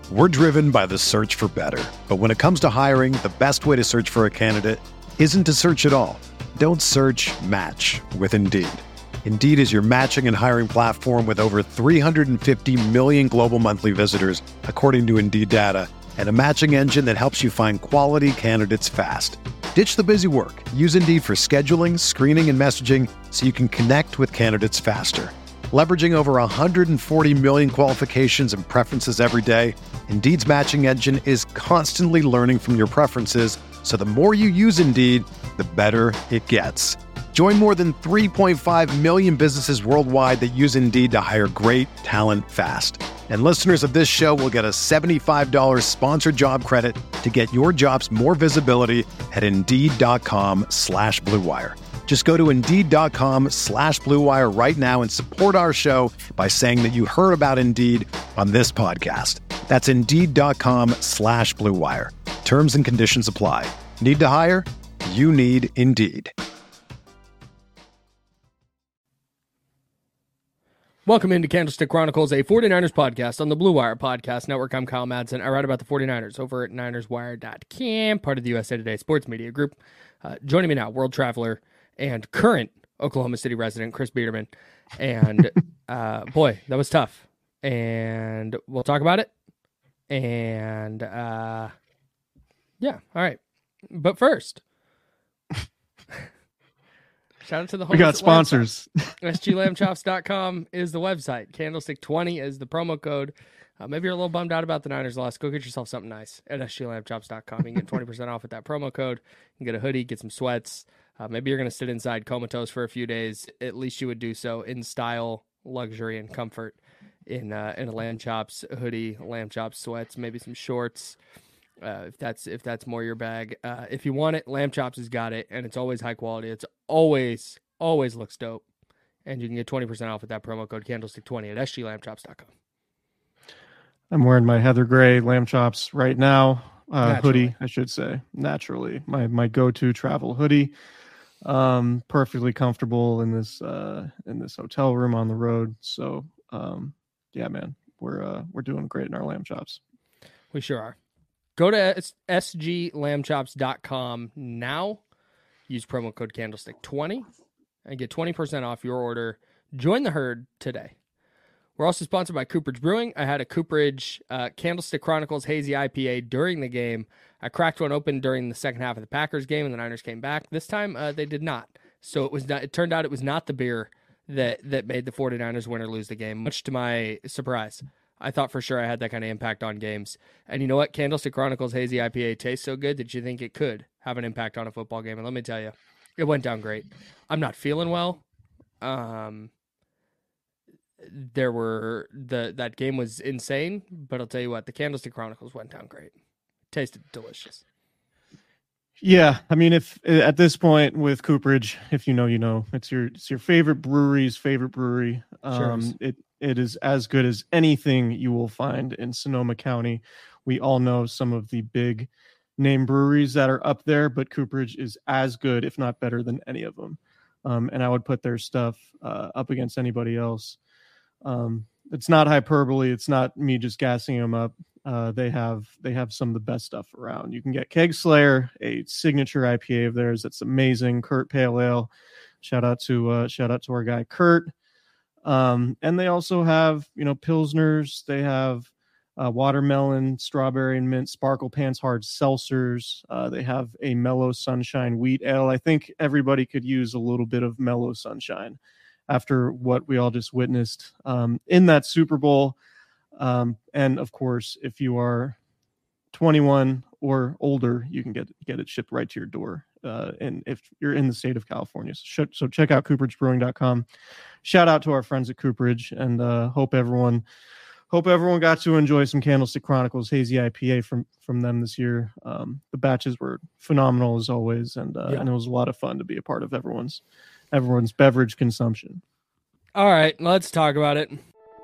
We're driven by the search for better. But when it comes to hiring, the best way to search for a candidate isn't to search at all. Don't search, match with Indeed. Indeed is your matching and hiring platform with over 350 million global monthly visitors, according to Indeed data, and a matching engine that helps you find quality candidates fast. Ditch the busy work. Use Indeed for scheduling, screening, and messaging so you can connect with candidates faster. Leveraging over 140 million qualifications and preferences every day, Indeed's matching engine is constantly learning from your preferences, so the more you use Indeed, the better it gets. Join more than 3.5 million businesses worldwide that use Indeed to hire great talent fast. And listeners of this show will get a $75 sponsored job credit to get your jobs more visibility at Indeed.com/Blue Wire. Just go to Indeed.com/Blue Wire right now and support our show by saying that you heard about Indeed on this podcast. That's Indeed.com/Blue Wire. Terms and conditions apply. Need to hire? You need Indeed. Welcome into Candlestick Chronicles, a 49ers podcast on the Blue Wire Podcast Network. I'm Kyle Madsen. I write about the 49ers over at NinersWire.com, part of the USA Today Sports Media Group. Joining me now, world traveler and current Oklahoma City resident, Chris Biederman. And boy, that was tough. And we'll talk about it. And yeah, all right. But first, shout out to the homies. We got sponsors. SGLambchops.com is the website. Candlestick20 is the promo code. Maybe you're a little bummed out about the Niners loss. Go get yourself something nice at SGLambchops.com. You can get 20% off with that promo code. You can get a hoodie, get some sweats. Maybe you're going to sit inside comatose for a few days. At least you would do so in style, luxury, and comfort in a Lamb Chops hoodie, Lamb Chops sweats, maybe some shorts. If that's more your bag. If you want it, Lamb Chops has got it, and it's always high quality. It's always looks dope. And you can get 20% off with that promo code Candlestick20 at SGLambchops.com. I'm wearing my Heather Gray Lamb Chops right now. Hoodie, I should say. Naturally. My go-to travel hoodie. Perfectly comfortable in this hotel room on the road. So yeah, man, we're doing great in our Lamb Chops. We sure are. Go to SGLambchops.com now. Use promo code Candlestick20 and get 20% off your order. Join the herd today. We're also sponsored by Cooperage Brewing. I had a Cooperage Candlestick Chronicles Hazy IPA during the game. I cracked one open during the second half of the Packers game, and the Niners came back. This time, they did not. So it turned out it was not the beer that made the 49ers win or lose the game, much to my surprise. I thought for sure I had that kind of impact on games. And you know what? Candlestick Chronicles Hazy IPA tastes so good that you think it could have an impact on a football game. And let me tell you, it went down great. I'm not feeling well. That game was insane, but I'll tell you what, the Candlestick Chronicles went down great. Tasted delicious. Yeah, I mean, if at this point with Cooperage, if you know, you know, it's your favorite brewery's favorite brewery. Sure. It is as good as anything you will find in Sonoma County. We all know some of the big name breweries that are up there, but Cooperage is as good, if not better, than any of them. And I would put their stuff up against anybody else. It's not hyperbole. It's not me just gassing them up. They have some of the best stuff around. You can get Keg Slayer, a signature IPA of theirs that's amazing. Kurt Pale Ale. Shout out to our guy Kurt. And they also have, Pilsners. They have watermelon, strawberry and mint, Sparkle Pants Hard seltzers. They have a Mellow Sunshine wheat ale. I think everybody could use a little bit of Mellow Sunshine after what we all just witnessed in that Super Bowl. And of course, if you are 21 or older, you can get it shipped right to your door. And if you're in the state of California, so check out CooperageBrewing.com. Shout out to our friends at Cooperage, and hope everyone got to enjoy some Candlestick Chronicles Hazy IPA from them this year. The batches were phenomenal as always, and it was a lot of fun to be a part of everyone's beverage consumption. All right, let's talk about it.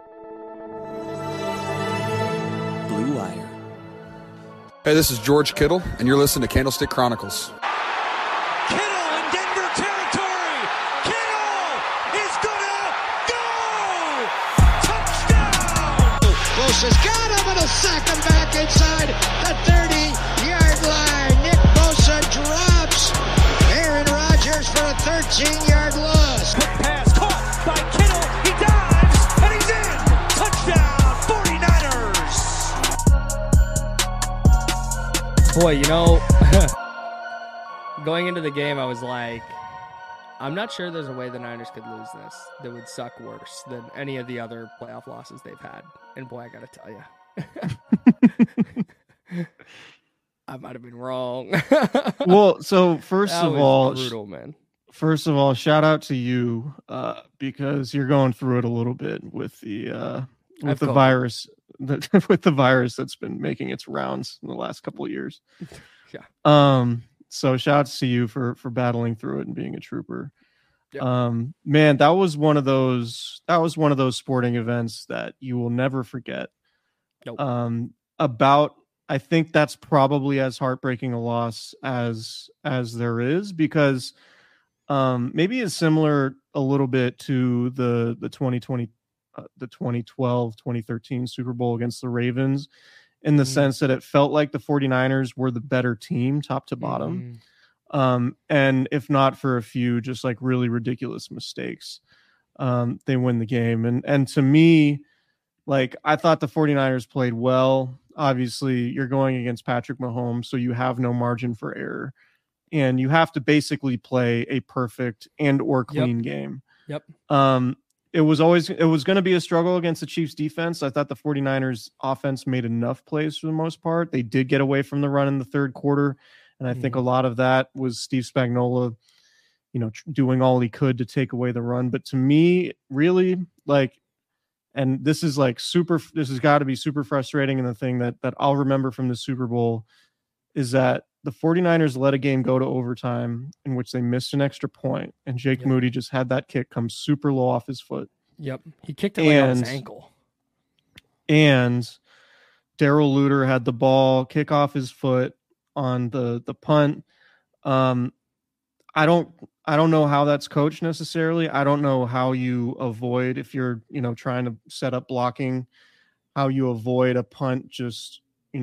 Blue Wire. Hey, this is George Kittle, and you're listening to Candlestick Chronicles. Kittle in Denver territory. Kittle is gonna go! Touchdown! Bosa's got it! able to sack him back inside the 30-yard line. Nick Bosa drops Aaron Rodgers for a 13-yard loss. Quick pass caught by Kittle. He dives, and he's in. Touchdown, 49ers. Boy, going into the game, I was like, I'm not sure there's a way the Niners could lose this that would suck worse than any of the other playoff losses they've had. And boy, I got to tell you, I might have been wrong. Well, so first That of was all, brutal, man. First of all, shout out to you because you're going through it a little bit with the virus, with the virus that's been making its rounds in the last couple of years. Yeah. So shouts to you for battling through it and being a trooper. Yeah. Man, that was one of those sporting events that you will never forget. Nope. I think that's probably as heartbreaking a loss as there is, because maybe it's similar a little bit to the 2020 the 2012 2013 Super Bowl against the Ravens, in the sense that it felt like the 49ers were the better team top to bottom. And if not for a few just like really ridiculous mistakes, they win the game. And to me, like, I thought the 49ers played well. Obviously, you're going against Patrick Mahomes, so you have no margin for error. And you have to basically play a perfect and or clean game. Yep. It was going to be a struggle against the Chiefs defense. I thought the 49ers offense made enough plays for the most part. They did get away from the run in the third quarter. And I think a lot of that was Steve Spagnuolo, doing all he could to take away the run. But to me, really, like, and this has got to be super frustrating. And the thing that I'll remember from the Super Bowl is that the 49ers let a game go to overtime in which they missed an extra point, and Jake Moody just had that kick come super low off his foot. Yep. He kicked it on his ankle. And Darrell Luter had the ball kick off his foot on the punt. I don't know how that's coached necessarily. I don't know how you avoid, if you're, trying to set up blocking, how you avoid a punt just,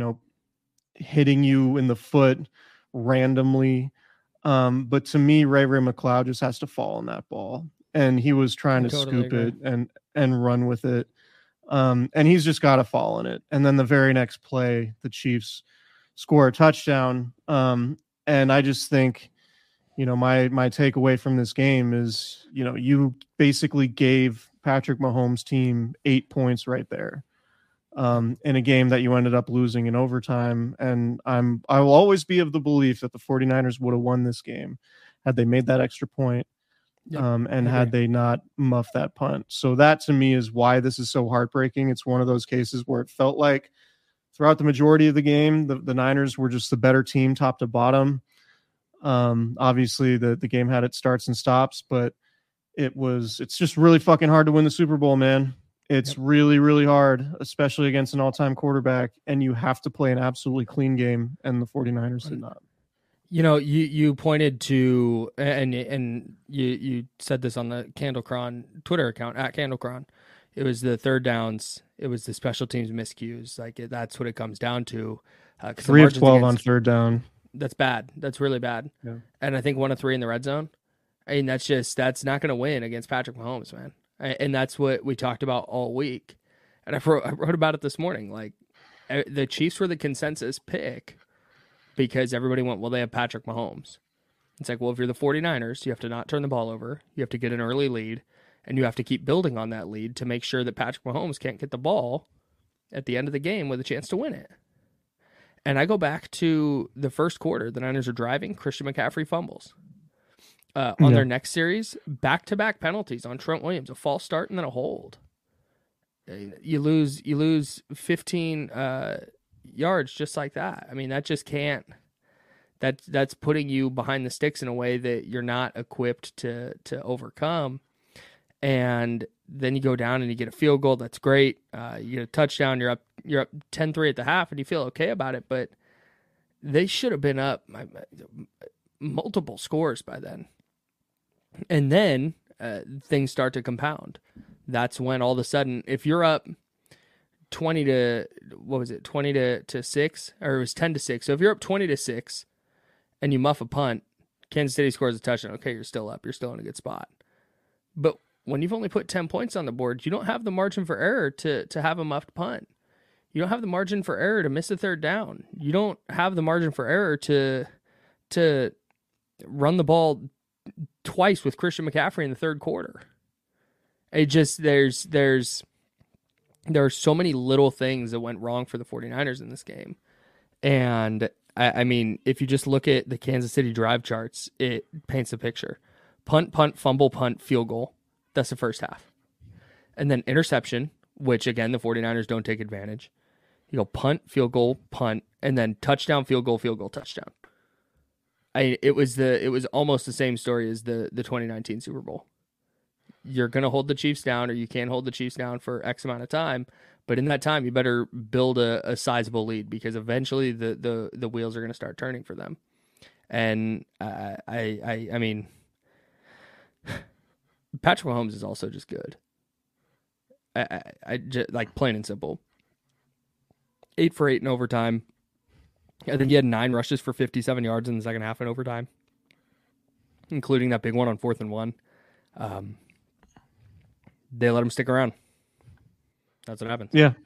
hitting you in the foot randomly. But to me, Ray McCloud just has to fall on that ball, and he was trying to scoop it and run with it. And he's just got to fall on it. And then the very next play, the Chiefs score a touchdown. And I just think, my takeaway from this game is, you basically gave Patrick Mahomes' team 8 points right there. In a game that you ended up losing in overtime. And I will always be of the belief that the 49ers would have won this game had they made that extra point, and had they not muffed that punt. So that to me is why this is so heartbreaking. It's one of those cases where it felt like throughout the majority of the game, the Niners were just the better team top to bottom. Obviously the game had its starts and stops, but it's just really fucking hard to win the Super Bowl, man. It's really, really hard, especially against an all-time quarterback, and you have to play an absolutely clean game, and the 49ers did not. You pointed to, and you said this on the Candlecron Twitter account, @Candlecron. It was the third downs. It was the special teams miscues. That's what it comes down to. 3 of 12 on third down. That's bad. That's really bad. Yeah. And I think 1 of 3 in the red zone. I mean, that's not going to win against Patrick Mahomes, man. And that's what we talked about all week. And I wrote about it this morning. Like, the Chiefs were the consensus pick because everybody went, well, they have Patrick Mahomes. It's like, well, if you're the 49ers, you have to not turn the ball over. You have to get an early lead, and you have to keep building on that lead to make sure that Patrick Mahomes can't get the ball at the end of the game with a chance to win it. And I go back to the first quarter. The Niners are driving. Christian McCaffrey fumbles. On their next series, back-to-back penalties on Trent Williams, a false start and then a hold. You lose 15 yards just like that. I mean, that just can't. That's putting you behind the sticks in a way that you're not equipped to overcome. And then you go down and you get a field goal. That's great. You get a touchdown. You're up 10-3 at the half, and you feel okay about it. But they should have been up multiple scores by then. And then things start to compound. That's when all of a sudden, if you're up 20 to 6, or it was 10-6. So if you're up 20-6 and you muff a punt, Kansas City scores a touchdown. Okay, you're still up. You're still in a good spot. But when you've only put 10 points on the board, you don't have the margin for error to have a muffed punt. You don't have the margin for error to miss a third down. You don't have the margin for error to run the ball twice with Christian McCaffrey in the third quarter. It just, there are so many little things that went wrong for the 49ers in this game. And I mean, if you just look at the Kansas City drive charts, it paints a picture. Punt, fumble, punt, field goal. That's the first half. And then interception, which again, the 49ers don't take advantage. You go punt, field goal, punt, and then touchdown, field goal, touchdown. It was almost the same story as the 2019 Super Bowl. You're going to hold the Chiefs down, or you can't hold the Chiefs down for X amount of time. But in that time, you better build a sizable lead, because eventually the wheels are going to start turning for them. And I mean, Patrick Mahomes is also just good. I just, like, plain and simple. 8 for 8 in overtime. I think he had 9 rushes for 57 yards in the second half in overtime, including that big one on 4th and 1. They let him stick around. That's what happens. Yeah,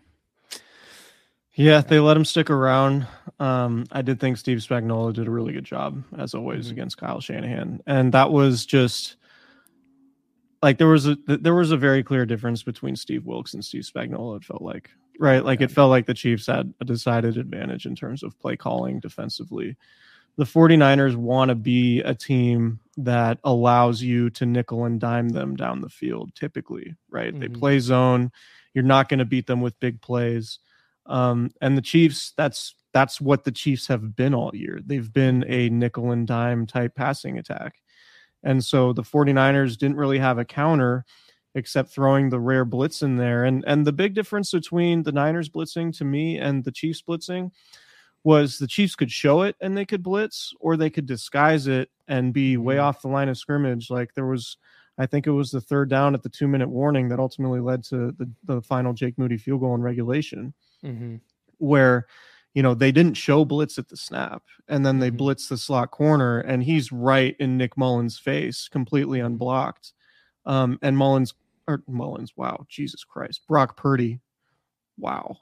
they let him stick around. I did think Steve Spagnuolo did a really good job, as always, against Kyle Shanahan. And that was just, like, there was a very clear difference between Steve Wilks and Steve Spagnuolo, it felt like. Right? Like, it felt like the Chiefs had a decided advantage in terms of play calling defensively. The 49ers want to be a team that allows you to nickel and dime them down the field, typically, right? Mm-hmm. They play zone. You're not going to beat them with big plays. And the Chiefs, that's what the Chiefs have been all year. They've been a nickel and dime type passing attack. And so the 49ers didn't really have a counter except throwing the rare blitz in there. And the big difference between the Niners blitzing to me and the Chiefs blitzing was the Chiefs could show it and they could blitz, or they could disguise it and be way off the line of scrimmage. Like, there was, I think it was the third down at the 2-minute warning that ultimately led to the final Jake Moody field goal in regulation, where, you know, they didn't show blitz at the snap, and then they blitz the slot corner, and he's right in Nick Mullins' face, completely unblocked. And wow, Jesus Christ, Brock Purdy, wow,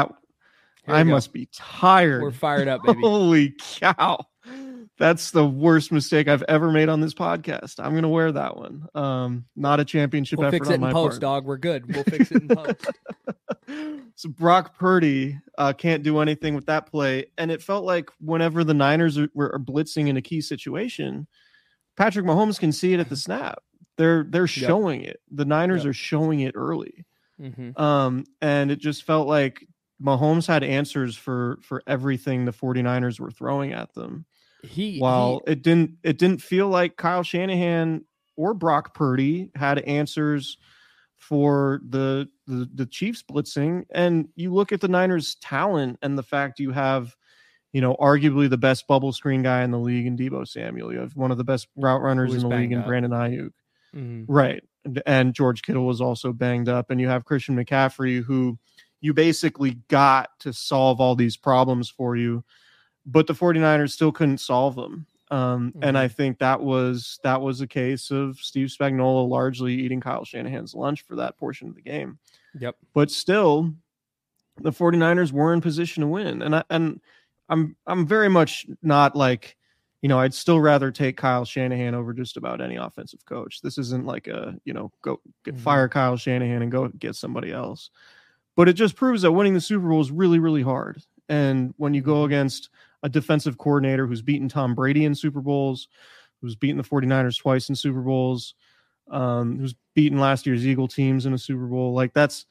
I must be tired. We're fired up, baby. Holy cow. That's the worst mistake I've ever made on this podcast. I'm going to wear that one. Not a championship effort on my part. We'll fix it in post, dog. We're good. We'll fix it in post. So Brock Purdy can't do anything with that play. And it felt like whenever the Niners were blitzing in a key situation, Patrick Mahomes can see it at the snap. They're showing it. The Niners are showing it early. And it just felt like Mahomes had answers for everything the 49ers were throwing at them. It didn't feel like Kyle Shanahan or Brock Purdy had answers for the Chiefs blitzing. And you look at the Niners' talent and the fact you have, you know, arguably the best bubble screen guy in the league in Deebo Samuel. You have one of the best route runners in the league in Brandon Ayuk. Right. And George Kittle was also banged up. And you have Christian McCaffrey, who you basically got to solve all these problems for you, but the 49ers still couldn't solve them. And I think that was a case of Steve Spagnuolo largely eating Kyle Shanahan's lunch for that portion of the game. Yep. But still, the 49ers were in position to win. And I'm very much not like, you know, I'd still rather take Kyle Shanahan over just about any offensive coach. This isn't like a, you know, fire Kyle Shanahan and go get somebody else. But it just proves that winning the Super Bowl is really, really hard. And when you go against a defensive coordinator who's beaten Tom Brady in Super Bowls, who's beaten the 49ers twice in Super Bowls, who's beaten last year's Eagle teams in a Super Bowl, like it's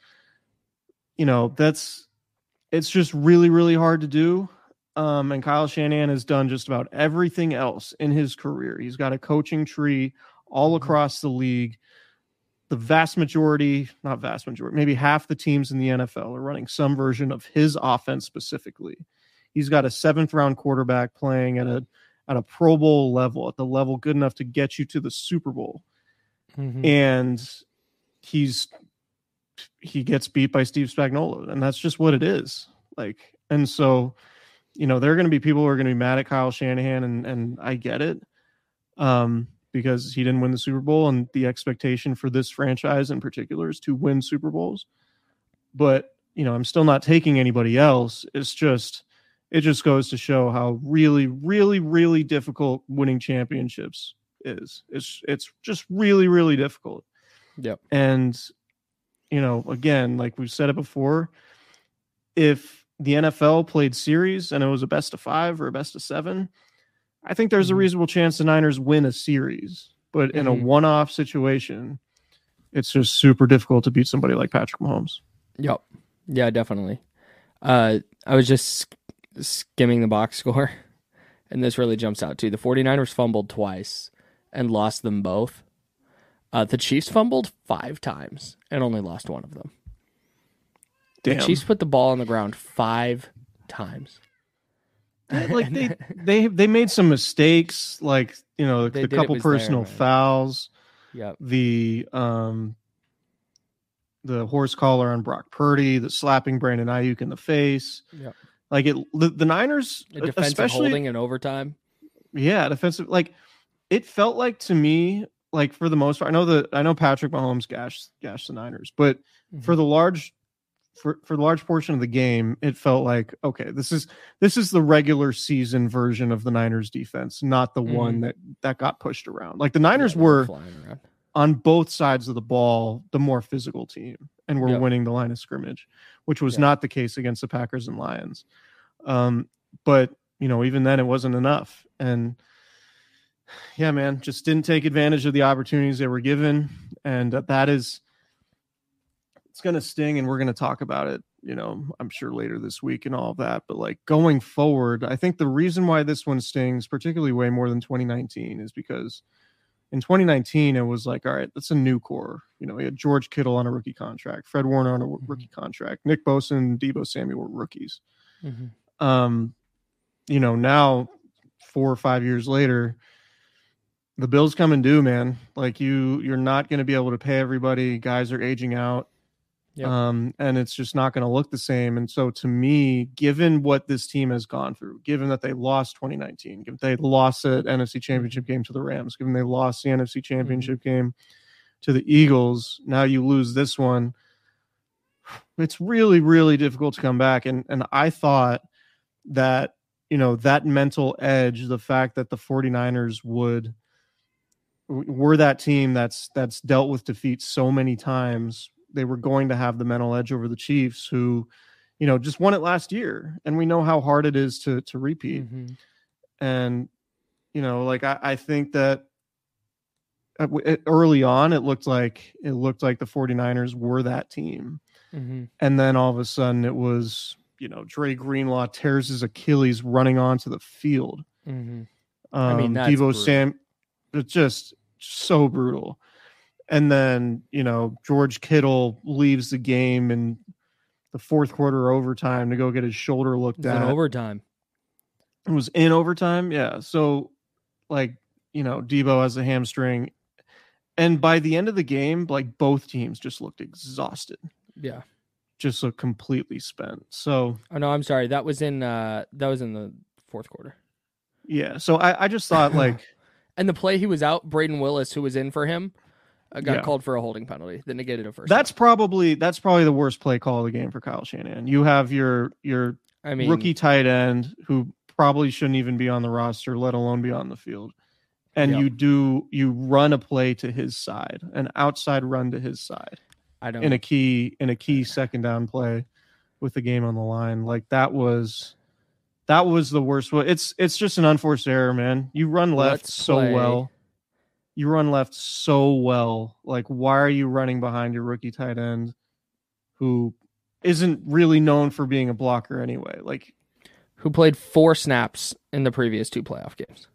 just really, really hard to do. And Kyle Shanahan has done just about everything else in his career. He's got a coaching tree all across the league. The maybe half the teams in the NFL are running some version of his offense specifically. He's got a 7th round quarterback playing at a Pro Bowl level, at the level good enough to get you to the Super Bowl. And he's he gets beat by Steve Spagnuolo, and that's just what it is. Like, and so, you know, there are going to be people who are going to be mad at Kyle Shanahan, and I get it, because he didn't win the Super Bowl, and the expectation for this franchise in particular is to win Super Bowls. But, you know, I'm still not taking anybody else. It just goes to show how really, really, really difficult winning championships is. It's just really, really difficult. Yep. And, you know, again, like we've said it before, if the NFL played series and it was a best of 5 or a best of 7, I think there's a reasonable chance the Niners win a series. But in a one-off situation, it's just super difficult to beat somebody like Patrick Mahomes. Yep. Yeah, definitely. I was just skimming the box score, and this really jumps out too. The 49ers fumbled twice and lost them both. The Chiefs fumbled 5 times and only lost one of them. Damn. The Chiefs put the ball on the ground 5 times. Like they made some mistakes, like, you know, the couple personal fouls. Yep. The horse collar on Brock Purdy, the slapping Brandon Ayuk in the face. Yep. Like the Niners, The defensive especially holding in overtime. Yeah, defensive. Like, it felt like to me, like, for the most part, I know Patrick Mahomes gashed the Niners, but for the large portion of the game, it felt like, okay, this is the regular season version of the Niners defense, not the one that got pushed around. Like, the Niners were on both sides of the ball the more physical team, and were winning the line of scrimmage, which was not the case against the Packers and Lions. But, you know, even then it wasn't enough. And yeah, man, just didn't take advantage of the opportunities they were given. And it's going to sting, and we're going to talk about it, you know, I'm sure later this week and all of that. But, like, going forward, I think the reason why this one stings particularly way more than 2019 is because in 2019, it was like, all right, that's a new core. You know, we had George Kittle on a rookie contract, Fred Warner on a rookie contract, Nick Bosa and Deebo Samuel were rookies. You know, now 4 or 5 years later, the bills come and due, man. Like, you're not going to be able to pay everybody. Guys are aging out. Yep. And it's just not going to look the same. And so, to me, given what this team has gone through, given that they lost 2019, given they lost the NFC Championship game to the Rams, given they lost the NFC Championship game to the Eagles, now you lose this one. It's really, really difficult to come back. And I thought that, you know, that mental edge, the fact that the 49ers were that team that's dealt with defeat so many times, they were going to have the mental edge over the Chiefs, who, you know, just won it last year. And we know how hard it is to repeat. And, you know, like, I think that early on, it looked like the 49ers were that team. And then all of a sudden it was, you know, Dre Greenlaw tears his Achilles running onto the field. I mean, that's Deebo Sam, it's just so brutal. And then, you know, George Kittle leaves the game in the fourth quarter overtime to go get his shoulder looked at. In overtime. It was in overtime. Yeah. So, like, you know, Deebo has a hamstring. And by the end of the game, like, both teams just looked exhausted. Yeah. Just looked completely spent. So. Oh, no, I'm sorry. That was in the fourth quarter. Yeah. So I just thought, like. And the play he was out, Braden Willis, who was in for him, got called for a holding penalty that negated a first. That's probably the worst play call of the game for Kyle Shanahan. You have your rookie tight end who probably shouldn't even be on the roster, let alone be on the field. And you run a play to his side, an outside run to his side. In a key second down play with the game on the line. Like, that was the worst one. It's just an unforced error, man. You run left well. You run left so well. Like, why are you running behind your rookie tight end who isn't really known for being a blocker anyway? Like, who played 4 snaps in the previous 2 playoff games.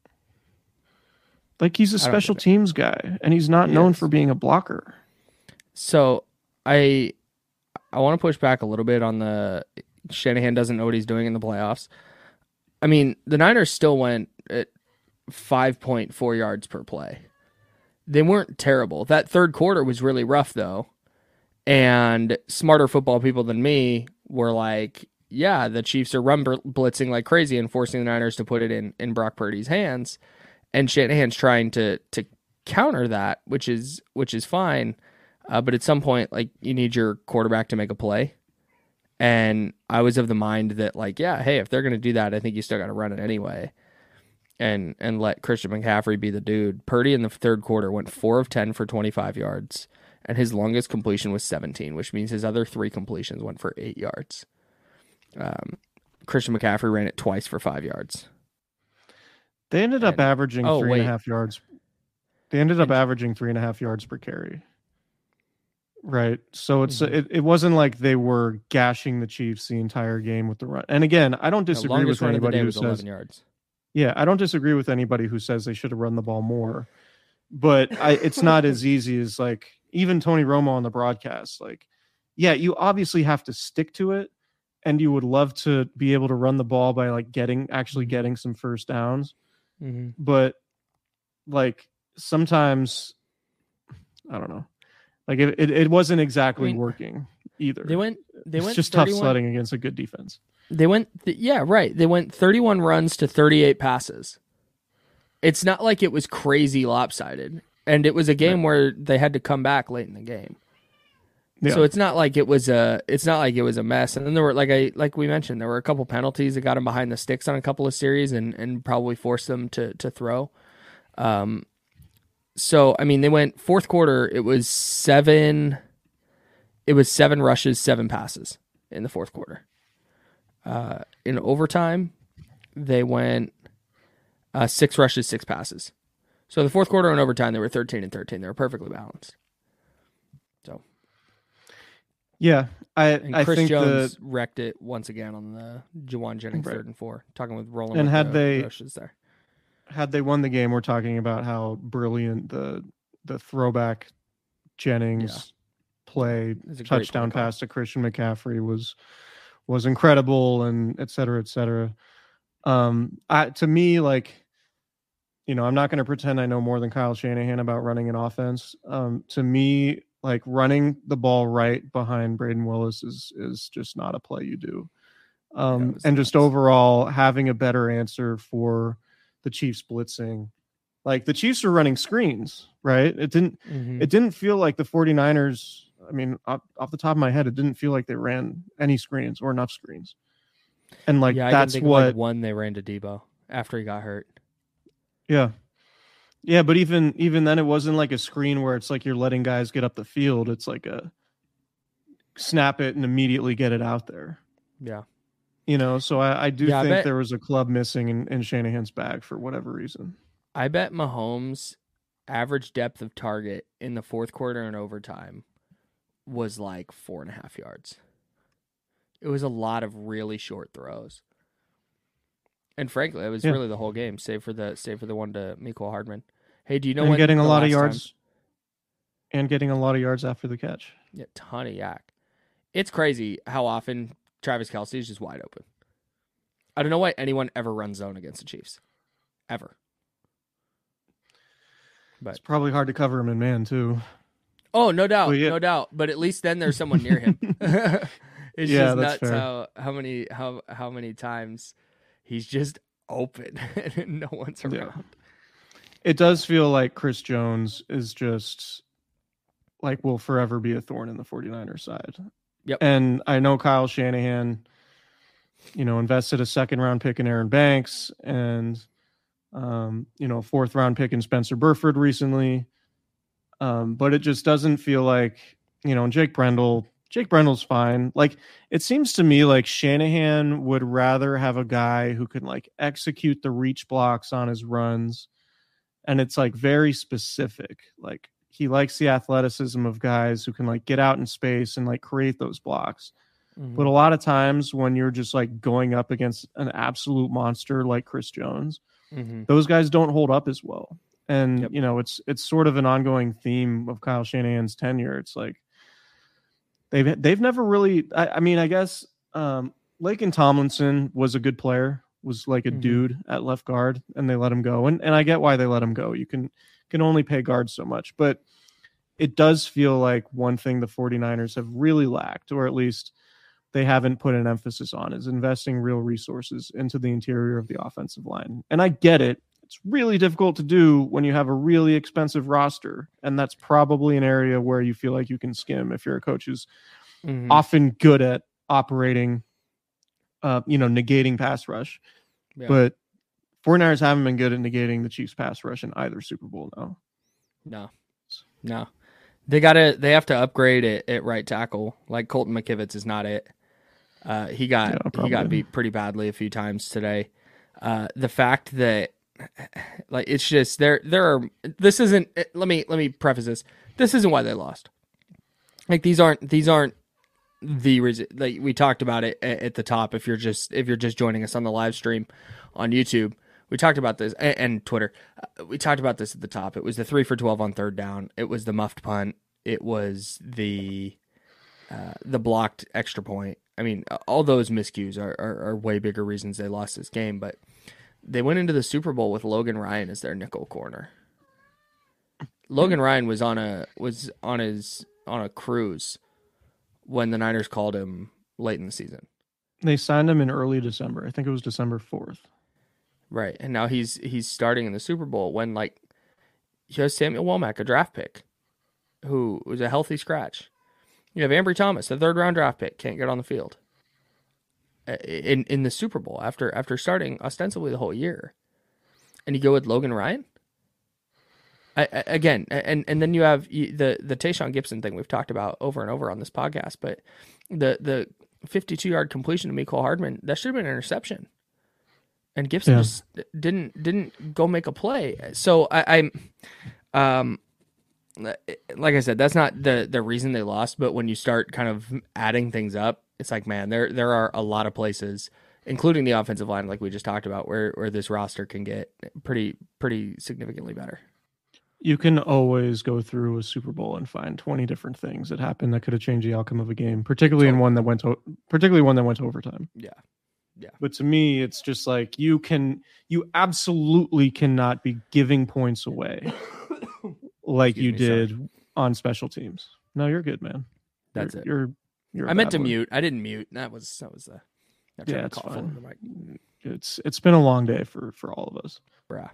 Like, he's a special teams guy, and he's not known for being a blocker. So I want to push back a little bit on the Shanahan doesn't know what he's doing in the playoffs. I mean, the Niners still went at 5.4 yards per play. They weren't terrible. That third quarter was really rough, though. And smarter football people than me were like, yeah, the Chiefs are run blitzing like crazy and forcing the Niners to put it in Brock Purdy's hands. And Shanahan's trying to counter that, which is fine. But at some point, like, you need your quarterback to make a play. And I was of the mind that, like, yeah, hey, if they're going to do that, I think you still got to run it anyway. And let Christian McCaffrey be the dude. Purdy in the third quarter went 4 of 10 for 25 yards. And his longest completion was 17, which means his other 3 completions went for 8 yards. Christian McCaffrey ran it twice for 5 yards. They ended up averaging 3.5 yards. They ended up averaging 3.5 yards per carry. Right. So it wasn't like they were gashing the Chiefs the entire game with the run. And again, I don't disagree with anybody who says 11 yards. Yeah, I don't disagree with anybody who says they should have run the ball more. But it's not as easy as, like, even Tony Romo on the broadcast. Like, yeah, you obviously have to stick to it, and you would love to be able to run the ball by, like, getting some first downs. Mm-hmm. But, like, sometimes, I don't know. Like, it wasn't exactly working either. They went just 31, tough sledding against a good defense. They went, They went 31 runs to 38 passes. It's not like it was crazy lopsided, and it was a game where they had to come back late in the game. Yeah. So it's not like it was a mess. And then there were, like we mentioned, there were a couple penalties that got them behind the sticks on a couple of series and probably forced them to throw. So I mean, they went fourth quarter. It was 7 rushes, 7 passes in the fourth quarter. In overtime, they went 6 rushes, 6 passes. So the fourth quarter and overtime, they were 13 and 13. They were perfectly balanced. So, yeah, I Chris think Jones wrecked it once again on the Juwan Jennings 3rd and 4. Talking with Roland, and had they won the game, we're talking about how brilliant the throwback Jennings play, touchdown pass to Christian McCaffrey was incredible, and et cetera, et cetera. To me, like, you know, I'm not going to pretend I know more than Kyle Shanahan about running an offense. To me, like, running the ball right behind Braden Willis is just not a play you do. And just overall having a better answer for the Chiefs blitzing. Like, the Chiefs are running screens, right? It didn't feel like the 49ers, I mean, off the top of my head, it didn't feel like they ran any screens or enough screens. And, like, that's what one they ran to Debo after he got hurt. Yeah. Yeah, but even then, it wasn't like a screen where it's like you're letting guys get up the field. It's like a snap it and immediately get it out there. Yeah. You know, so I do think there was a club missing in Shanahan's bag for whatever reason. I bet Mahomes' average depth of target in the fourth quarter and overtime was like 4.5 yards. It was a lot of really short throws. And frankly, it was really the whole game, save for the one to Mecole Hardman. Hey, do you know when getting a lot of yards and getting a lot of yards after the catch? Yeah, ton of yak. It's crazy how often Travis Kelce is just wide open. I don't know why anyone ever runs zone against the Chiefs. Ever. But it's probably hard to cover him in man too. Oh, no doubt, no doubt. But at least then there's someone near him. It's just nuts how many times he's just open and no one's around. Yeah. It does feel like Chris Jones is just like will forever be a thorn in the 49ers side. Yep. And I know Kyle Shanahan, you know, invested a 2nd round pick in Aaron Banks and, you know, 4th round pick in Spencer Burford recently. But it just doesn't feel like, you know, Jake Brendel's fine. Like, it seems to me like Shanahan would rather have a guy who can, like, execute the reach blocks on his runs. And it's, like, very specific. Like, he likes the athleticism of guys who can, like, get out in space and, like, create those blocks. Mm-hmm. But a lot of times when you're just, like, going up against an absolute monster like Chris Jones, those guys don't hold up as well. And, you know, it's sort of an ongoing theme of Kyle Shanahan's tenure. It's like they've never really, I mean, I guess Laken Tomlinson was a good player, was like a dude at left guard, and they let him go. And I get why they let him go. You can only pay guards so much. But it does feel like one thing the 49ers have really lacked, or at least they haven't put an emphasis on, is investing real resources into the interior of the offensive line. And I get it. It's really difficult to do when you have a really expensive roster. And that's probably an area where you feel like you can skim if you're a coach who's often good at operating, negating pass rush. Yeah. But 49ers haven't been good at negating the Chiefs pass rush in either Super Bowl now. No. They have to upgrade it at right tackle. Like Colton McKivitz is not it. He got beat pretty badly a few times today. The fact that like it's just there are this isn't let me preface this. This isn't why they lost. Like these aren't the reason. Like we talked about it at the top. If you're just joining us on the live stream on YouTube, we talked about this and Twitter. We talked about this at the top. It was the 3 for 12 on third down. It was the muffed punt. It was the blocked extra point. I mean, all those miscues are way bigger reasons they lost this game. But they went into the Super Bowl with Logan Ryan as their nickel corner. Logan Ryan was on a cruise when the Niners called him late in the season. They signed him in early December. I think it was December 4th. Right, and now he's starting in the Super Bowl when you have Samuel Womack, a draft pick, who was a healthy scratch. You have Ambry Thomas, a 3rd-round draft pick, can't get on the field in the Super Bowl after starting ostensibly the whole year, and you go with Logan Ryan. Again, and then you have the Tayshaun Gibson thing we've talked about over and over on this podcast, but the 52-yard completion to Mecole Hardman, that should have been an interception. And Gibson just didn't go make a play. So I'm like I said, that's not the reason they lost. But when you start kind of adding things up, it's like, man, there are a lot of places, including the offensive line, like we just talked about, where this roster can get pretty significantly better. You can always go through a Super Bowl and find 20 different things that happened that could have changed the outcome of a game, particularly one that went to overtime. Yeah. Yeah. But to me, it's just like you absolutely cannot be giving points away like you did on special teams. No, you're good, man. That's it. You're I meant to mute. I didn't mute. That was it's fine. It's been a long day for all of us. Bruh.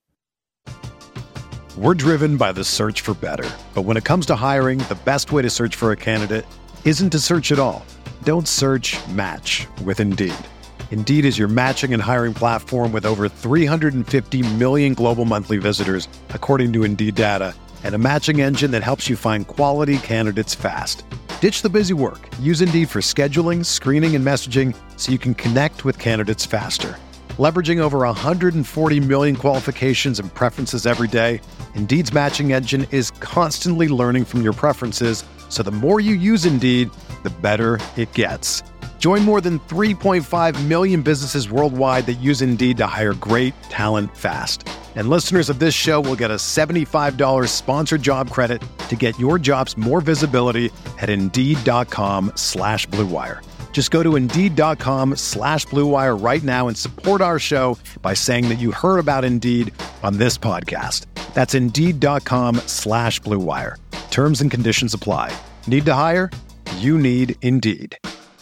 We're driven by the search for better. But when it comes to hiring, the best way to search for a candidate isn't to search at all. Don't search, match with Indeed. Indeed is your matching and hiring platform with over 350 million global monthly visitors, according to Indeed data, and a matching engine that helps you find quality candidates fast. Ditch the busy work. Use Indeed for scheduling, screening, and messaging so you can connect with candidates faster. Leveraging over 140 million qualifications and preferences every day, Indeed's matching engine is constantly learning from your preferences, so the more you use Indeed, the better it gets. Join more than 3.5 million businesses worldwide that use Indeed to hire great talent fast. And listeners of this show will get a $75 sponsored job credit to get your jobs more visibility at Indeed.com/Blue Wire. Just go to Indeed.com/Blue Wire right now and support our show by saying that you heard about Indeed on this podcast. That's Indeed.com/Blue Wire. Terms and conditions apply. Need to hire? You need Indeed.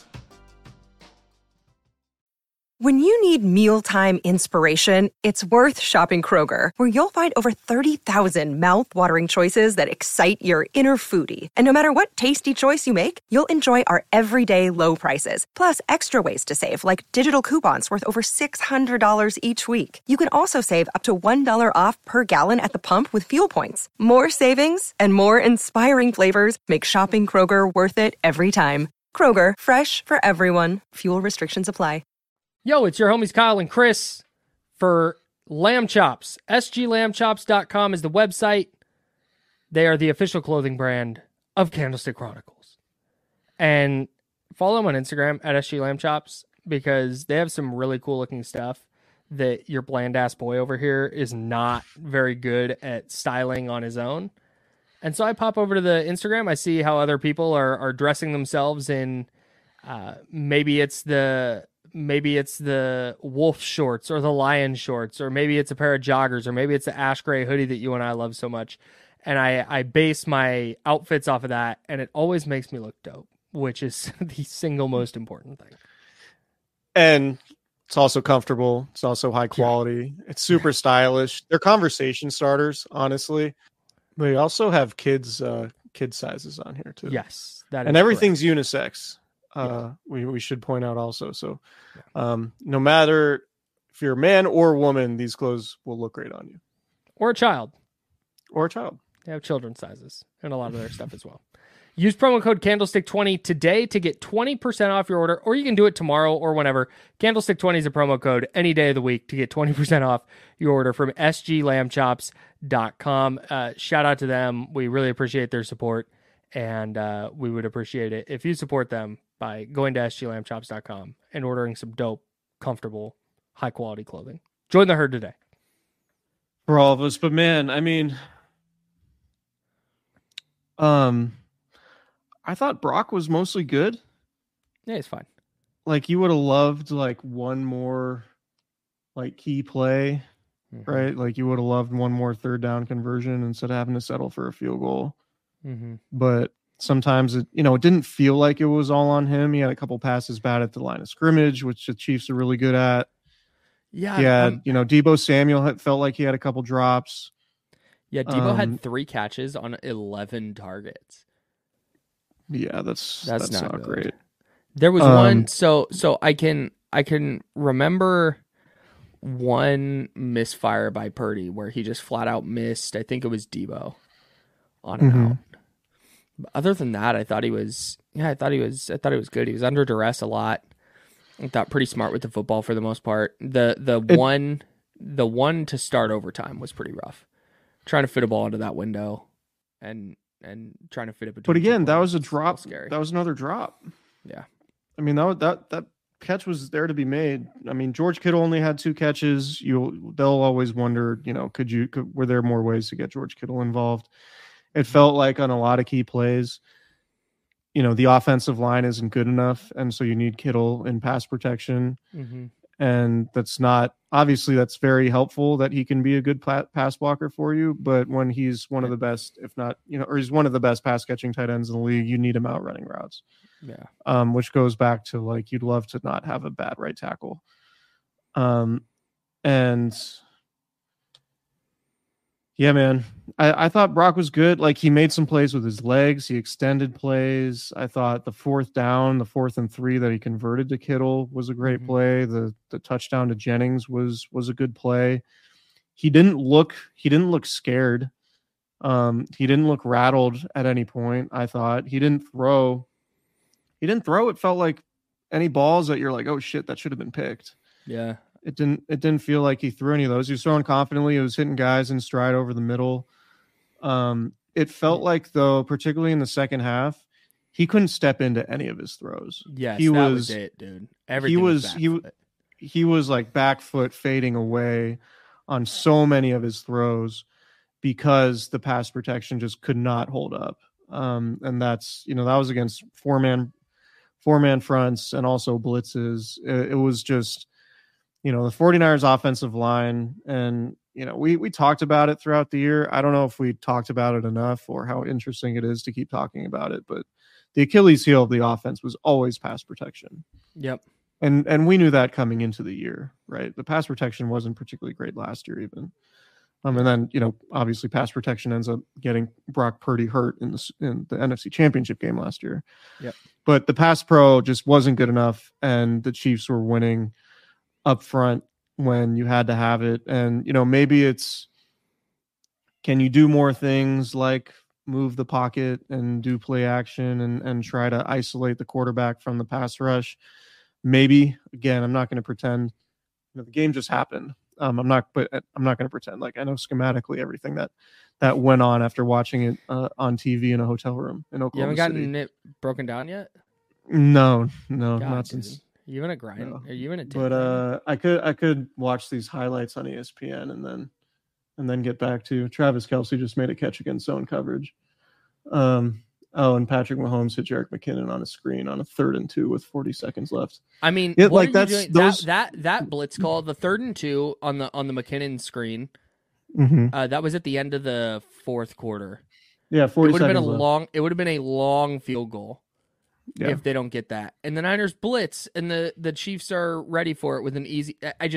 When you need mealtime inspiration, it's worth shopping Kroger, where you'll find over 30,000 mouth-watering choices that excite your inner foodie. And no matter what tasty choice you make, you'll enjoy our everyday low prices, plus extra ways to save, like digital coupons worth over $600 each week. You can also save up to $1 off per gallon at the pump with fuel points. More savings and more inspiring flavors make shopping Kroger worth it every time. Kroger, fresh for everyone. Fuel restrictions apply. Yo, it's your homies Kyle and Chris for Lamb Chops. SGLambchops.com is the website. They are the official clothing brand of Candlestick Chronicles. And follow them on Instagram at SGLambchops because they have some really cool looking stuff that your bland ass boy over here is not very good at styling on his own. And so I pop over to the Instagram. I see how other people are dressing themselves in maybe it's the wolf shorts or the lion shorts, or maybe it's a pair of joggers, or maybe it's the ash gray hoodie that you and I love so much. and I base my outfits off of that, and it always makes me look dope, which is the single most important thing. And it's also comfortable. It's also high quality. It's super stylish. They're conversation starters, honestly. They also have kid sizes on here too. Yes, and everything's unisex. We should point out also. So, no matter if you're a man or a woman, these clothes will look great on you. Or a child. They have children's sizes and a lot of their stuff as well. Use promo code Candlestick20 today to get 20% off your order, or you can do it tomorrow or whenever. Candlestick20 is a promo code any day of the week to get 20% off your order from sglambchops.com. Shout out to them. We really appreciate their support, and we would appreciate it if you support them by going to sglambchops.com and ordering some dope, comfortable, high-quality clothing. Join the herd today. For all of us, but man, I mean, I thought Brock was mostly good. Yeah, he's fine. Like, you would have loved like one more like key play, right? Like, you would have loved one more third down conversion instead of having to settle for a field goal. But sometimes it didn't feel like it was all on him. He had a couple passes bad at the line of scrimmage, which the Chiefs are really good at. Yeah, Deebo Samuel felt like he had a couple drops. Yeah, Deebo had 3 catches on 11 targets. Yeah, that's not great. There was one, so I can remember one misfire by Purdy where he just flat out missed. I think it was Deebo on and out. But other than that, I thought he was good. He was under duress a lot. I thought pretty smart with the football for the most part. The one to start overtime was pretty rough. Trying to fit a ball into that window and trying to fit it between. But again, that was a was drop. Scary. That was another drop. Yeah. I mean, that catch was there to be made. I mean, George Kittle only had 2 catches. They'll always wonder, were there more ways to get George Kittle involved? It felt like on a lot of key plays, the offensive line isn't good enough, and so you need Kittle in pass protection. And that's very helpful that he can be a good pass blocker for you. But when he's one of the best, if not, or he's one of the best pass catching tight ends in the league, you need him out running routes. Yeah. Which goes back to like, you'd love to not have a bad right tackle. And yeah, man, I thought Brock was good. Like, he made some plays with his legs. He extended plays. I thought the 4th and 3 that he converted to Kittle was a great play. The touchdown to Jennings was a good play. He didn't look scared. He didn't look rattled at any point. I thought he didn't throw. It felt like any balls that you're like, oh shit, that should have been picked. Yeah. It didn't feel like he threw any of those. He was throwing confidently. He was hitting guys in stride over the middle. It felt like, though, particularly in the second half, he couldn't step into any of his throws. Yes, that was it, dude. He was like back foot fading away on so many of his throws because the pass protection just could not hold up. And that's, that was against four-man fronts and also blitzes. It was just, the 49ers offensive line, and we talked about it throughout the year. I don't know if we talked about it enough or how interesting it is to keep talking about it, but the Achilles heel of the offense was always pass protection. Yep. And we knew that coming into the year, right? The pass protection wasn't particularly great last year even. And then, obviously pass protection ends up getting Brock Purdy hurt in the NFC Championship game last year. Yep. But the pass pro just wasn't good enough, and the Chiefs were winning up front when you had to have it. And, maybe it's, can you do more things like move the pocket and do play action and try to isolate the quarterback from the pass rush? Maybe. Again, I'm not going to pretend the game just happened. I'm not going to pretend. Like, I know schematically everything that went on after watching it on TV in a hotel room in Oklahoma City. You haven't gotten it broken down yet? No, God, not dude. since. Are you in a grind? No. Are you in a? But I could watch these highlights on ESPN and then get back to Travis Kelce just made a catch against zone coverage. And Patrick Mahomes hit Jerick McKinnon on a screen on a 3rd and 2 with 40 seconds left. I mean, what are you doing? That blitz call, the 3rd and 2 on the McKinnon screen. That was at the end of the fourth quarter. Yeah, 40 It would have been seconds left. It would have been a long field goal Yeah. if they don't get that. And the Niners blitz, and the Chiefs are ready for it with an easy. I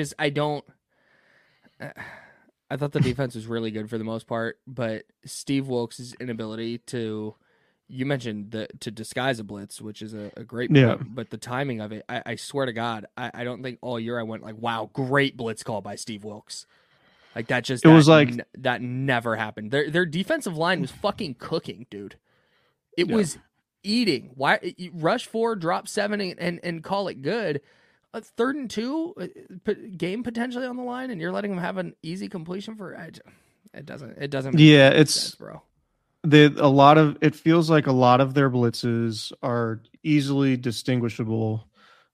thought the defense was really good for the most part, but Steve Wilkes' inability to, you mentioned to disguise a blitz, which is a great point, Yeah. but the timing of it, I swear to God, I don't think all year I went like, wow, great blitz call by Steve Wilkes. Like that just, that never happened. Their defensive line was fucking cooking, dude. It was eating. Why rush 4, drop 7, and call it good? A 3rd and 2 game potentially on the line, and you're letting them have an easy completion for it. It doesn't. Yeah, make it's sense, bro. It feels like a lot of their blitzes are easily distinguishable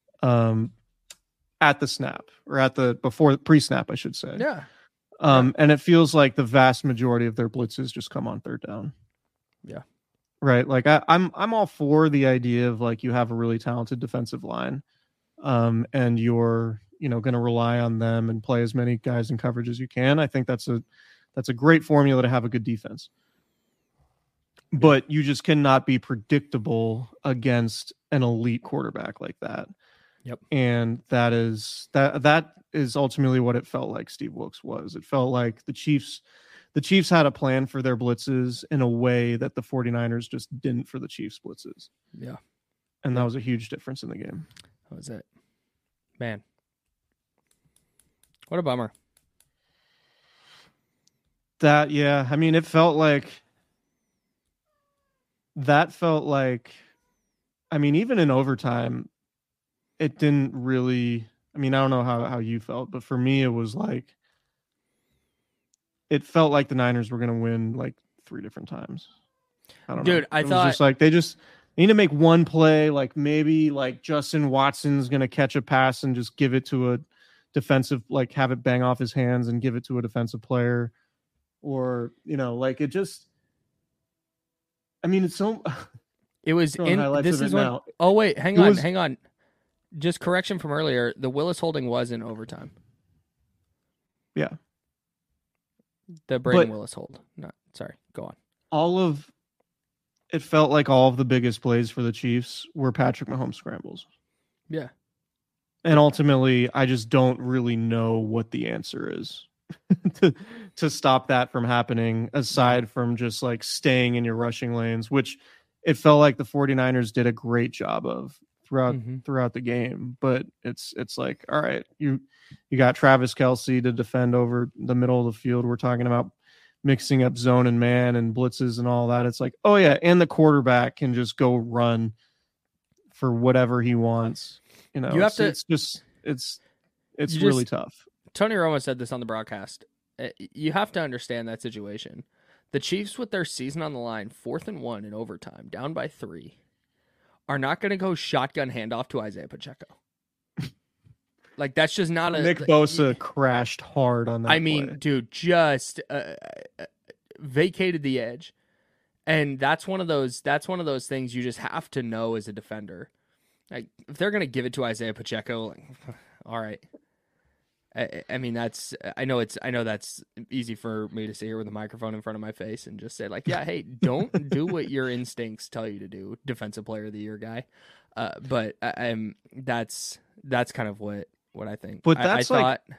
at the snap or pre-snap, I should say. Yeah. And it feels like the vast majority of their blitzes just come on 3rd down. Yeah. Right. Like I'm all for the idea of like you have a really talented defensive line, and you're going to rely on them and play as many guys in coverage as you can. I think that's a great formula to have a good defense. But you just cannot be predictable against an elite quarterback like that. Yep. And that is ultimately what it felt like Steve Wilkes was. It felt like the Chiefs had a plan for their blitzes in a way that the 49ers just didn't for the Chiefs blitzes. Yeah. And that was a huge difference in the game. That was it. Man. What a bummer. I mean, it felt like I mean, even in overtime, it didn't really, I mean, I don't know how you felt, but for me, it was like, it felt like the Niners were going to win like 3 different times. I don't know. Dude, I it thought was just like, they just need to make one play. Like maybe like Justin Watson's going to catch a pass and just give it to a defensive, like have it bang off his hands and give it to a defensive player. Or, like it just, I mean, it's so. It was in. This is when. now. Oh wait, hang on. Just correction from earlier. The Willis holding was in overtime. Yeah. The Braden Willis hold. No, sorry. Go on. It felt like all of the biggest plays for the Chiefs were Patrick Mahomes scrambles. Yeah. And ultimately, I just don't really know what the answer is to stop that from happening, aside from just like staying in your rushing lanes, which it felt like the 49ers did a great job of throughout the game. But it's like, all right, you got Travis Kelce to defend over the middle of the field. We're talking about mixing up zone and man and blitzes and all that. It's like, oh yeah, and the quarterback can just go run for whatever he wants. It's really tough. Tony Romo said this on the broadcast. You have to understand that situation. The Chiefs, with their season on the line, 4th and 1 in overtime, down by 3, are not going to go shotgun handoff to Isaiah Pacheco. Like, that's just not a... Nick Bosa crashed hard on that play. Dude, just vacated the edge. And that's one of those things you just have to know as a defender. Like, if they're going to give it to Isaiah Pacheco, like, all right. I mean, I know that's easy for me to sit here with a microphone in front of my face and just say like, yeah, hey, don't do what your instincts tell you to do, defensive player of the year guy. But that's kind of what I think. But that's I thought,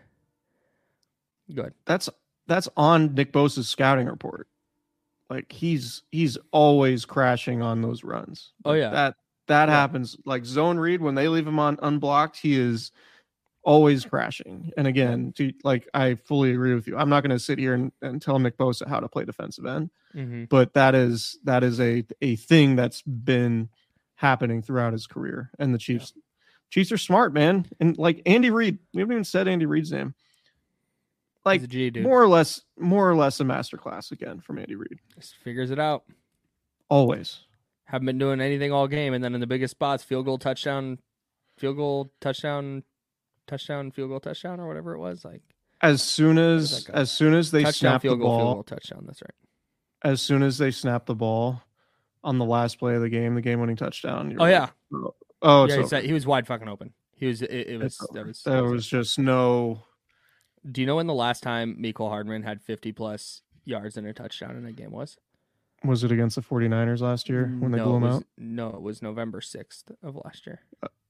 go ahead. That's on Nick Bosa's scouting report. Like he's always crashing on those runs. Oh yeah. That happens. Like zone read, when they leave him on unblocked, he is always crashing. And again, I fully agree with you. I'm not going to sit here and tell Nick Bosa how to play defensive end, but that is a thing that's been happening throughout his career. And the Chiefs are smart, man. And like Andy Reid, we haven't even said Andy Reid's name. Like more or less a masterclass again from Andy Reid. Just figures it out. Always. Haven't been doing anything all game, and then in the biggest spots, field goal, touchdown, field goal, touchdown, or whatever it was. Like as soon as they snap the ball, field goal, touchdown. That's right. As soon as they snap the ball on the last play of the game-winning touchdown. He was wide fucking open. He was. There was just no. Do you know when the last time Mecole Hardman had 50-plus yards and a touchdown in a game was? Was it against the 49ers last year when they blew them out? No, it was November 6th of last year.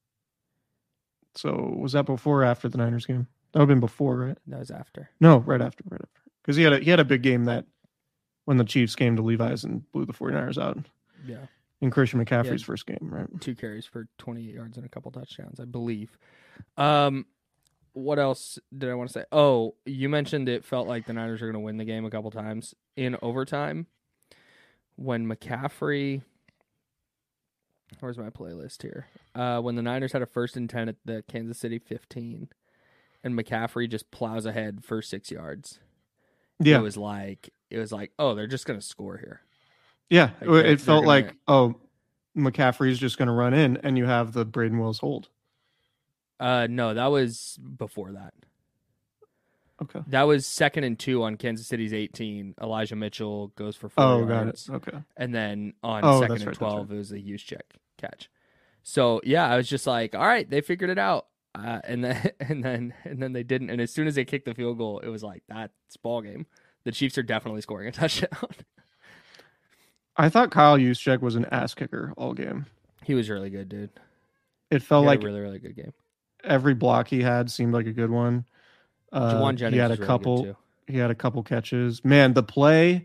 So was that before or after the Niners game? That would have been before, right? That was after. No, right after. Because he had a big game that when the Chiefs came to Levi's and blew the 49ers out. Yeah. In Christian McCaffrey's first game, right? 2 carries for 28 yards and a couple touchdowns, I believe. What else did I want to say? Oh, you mentioned it felt like the Niners were going to win the game a couple times in overtime. When McCaffrey, where's my playlist here? When the Niners had a 1st and 10 at the Kansas City 15, and McCaffrey just plows ahead for 6 yards. Yeah, it was like, oh, they're just going to score here. Yeah, Like it felt like, McCaffrey's just going to run in, and you have the Braden Wills hold. No, that was before that. Okay. That was 2nd and 2 on Kansas City's 18. Elijah Mitchell goes for 4 yards. Got it. Okay. And then on 2nd and 12, it was a huge catch. So, yeah, I was just like, all right, they figured it out. And then they didn't. And as soon as they kicked the field goal, it was like, that's ball game. The Chiefs are definitely scoring a touchdown. I thought Kyle Juszczyk was an ass kicker all game. He was really good, dude. It felt like a really, really good game. Every block he had seemed like a good one. Juwan Jennings he had was a really couple. good too. He had a couple catches. Man, the play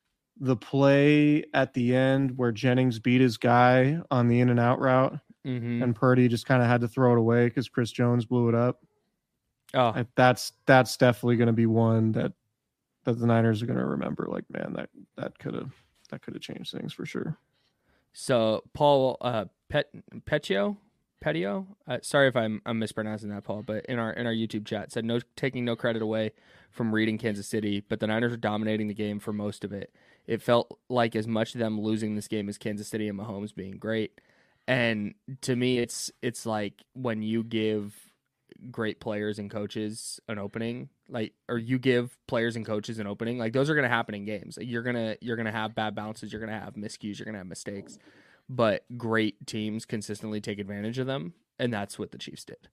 at the end where Jennings beat his guy on the in and out route, and Purdy just kind of had to throw it away because Chris Jones blew it up. Oh, that's definitely going to be one that the Niners are going to remember. Like, man, that could have changed things for sure. So Paul Petio, sorry if I'm mispronouncing that, Paul, but in our YouTube chat said taking no credit away from reading Kansas City, but the Niners were dominating the game for most of it. It felt like as much them losing this game as Kansas City and Mahomes being great. And to me, it's like when you give great players and coaches an opening, or you give players and coaches an opening, like those are going to happen in games. You're gonna have bad bounces, you're gonna have miscues, you're gonna have mistakes, but great teams consistently take advantage of them, and that's what the Chiefs did.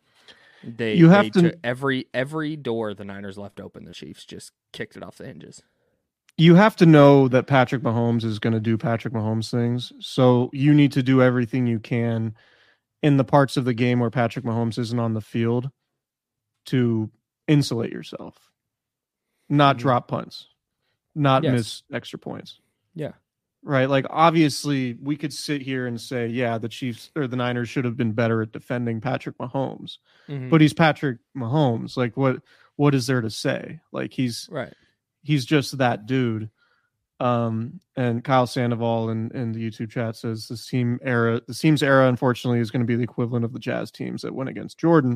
Every door the Niners left open, the Chiefs just kicked it off the hinges. You have to know that Patrick Mahomes is going to do Patrick Mahomes things, so you need to do everything you can in the parts of the game where Patrick Mahomes isn't on the field to insulate yourself, not drop punts, not miss extra points. Yeah. Right. Like, obviously we could sit here and say, yeah, the Chiefs or the Niners should have been better at defending Patrick Mahomes, but he's Patrick Mahomes. Like, what is there to say? Like, he's just that dude. And Kyle Sandoval in the YouTube chat says the team's era, unfortunately, is going to be the equivalent of the Jazz teams that went against Jordan.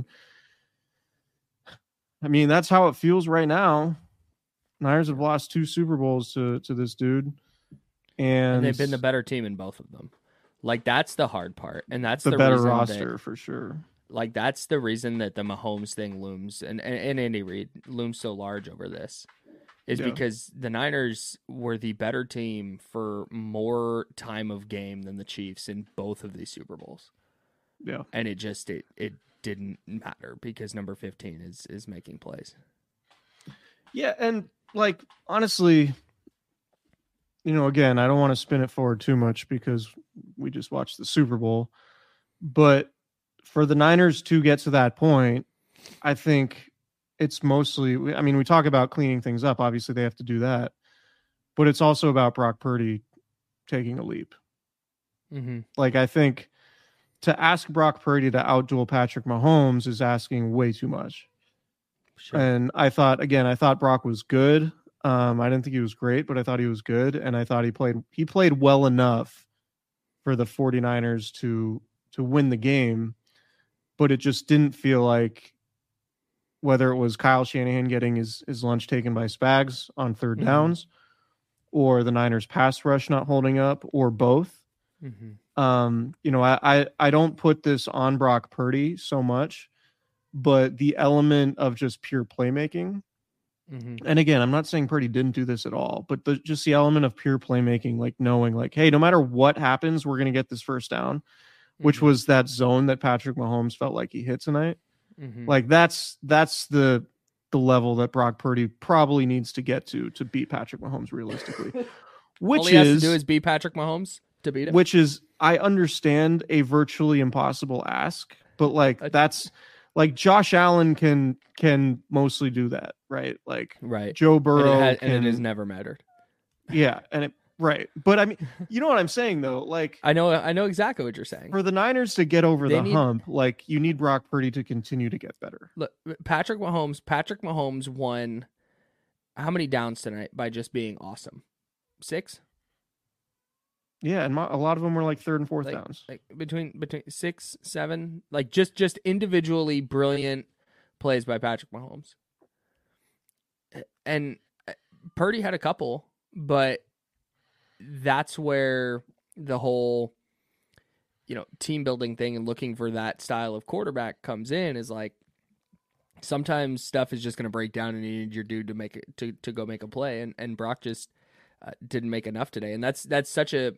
I mean, that's how it feels right now. Niners have lost 2 Super Bowls to this dude. And they've been the better team in both of them. Like, that's the hard part. And that's the better reason roster for sure. Like, that's the reason that the Mahomes thing looms and Andy Reid looms so large over this. Is because the Niners were the better team for more time of game than the Chiefs in both of these Super Bowls. Yeah. And it didn't matter because number 15 is making plays. Yeah, and like, honestly, again, I don't want to spin it forward too much because we just watched the Super Bowl, but for the Niners to get to that point, I think it's mostly, we talk about cleaning things up. Obviously, they have to do that. But it's also about Brock Purdy taking a leap. Mm-hmm. Like, I think to ask Brock Purdy to outduel Patrick Mahomes is asking way too much. Sure. And I thought Brock was good. I didn't think he was great, but I thought he was good. And I thought he played well enough for the 49ers to win the game. But it just didn't feel like, whether it was Kyle Shanahan getting his lunch taken by Spags on third downs, or the Niners pass rush not holding up, or both. I don't put this on Brock Purdy so much, but the element of just pure playmaking. And again, I'm not saying Purdy didn't do this at all, but just the element of pure playmaking, like knowing like, hey, no matter what happens, we're going to get this first down, which was that zone that Patrick Mahomes felt like he hit tonight. Like that's the the level that Brock Purdy probably needs to get to beat Patrick Mahomes realistically. Which All he has to do is beat Patrick Mahomes to beat him. Which is, I understand, a virtually impossible ask, but like that's like Josh Allen can mostly do that, right? Like right. Joe Burrow and it has never mattered. Yeah, right. But I mean, you know what I'm saying though? Like I know exactly what you're saying. For the Niners to get over the hump, like you need Brock Purdy to continue to get better. Look, Patrick Mahomes won how many downs tonight by just being awesome? 6? Yeah, and a lot of them were like third and fourth downs. Like between 6, 7, like just individually brilliant plays by Patrick Mahomes. And Purdy had a couple, but that's where the whole, team building thing and looking for that style of quarterback comes in, is like sometimes stuff is just going to break down and you need your dude to make it to go make a play. And Brock just didn't make enough today. And that's such a,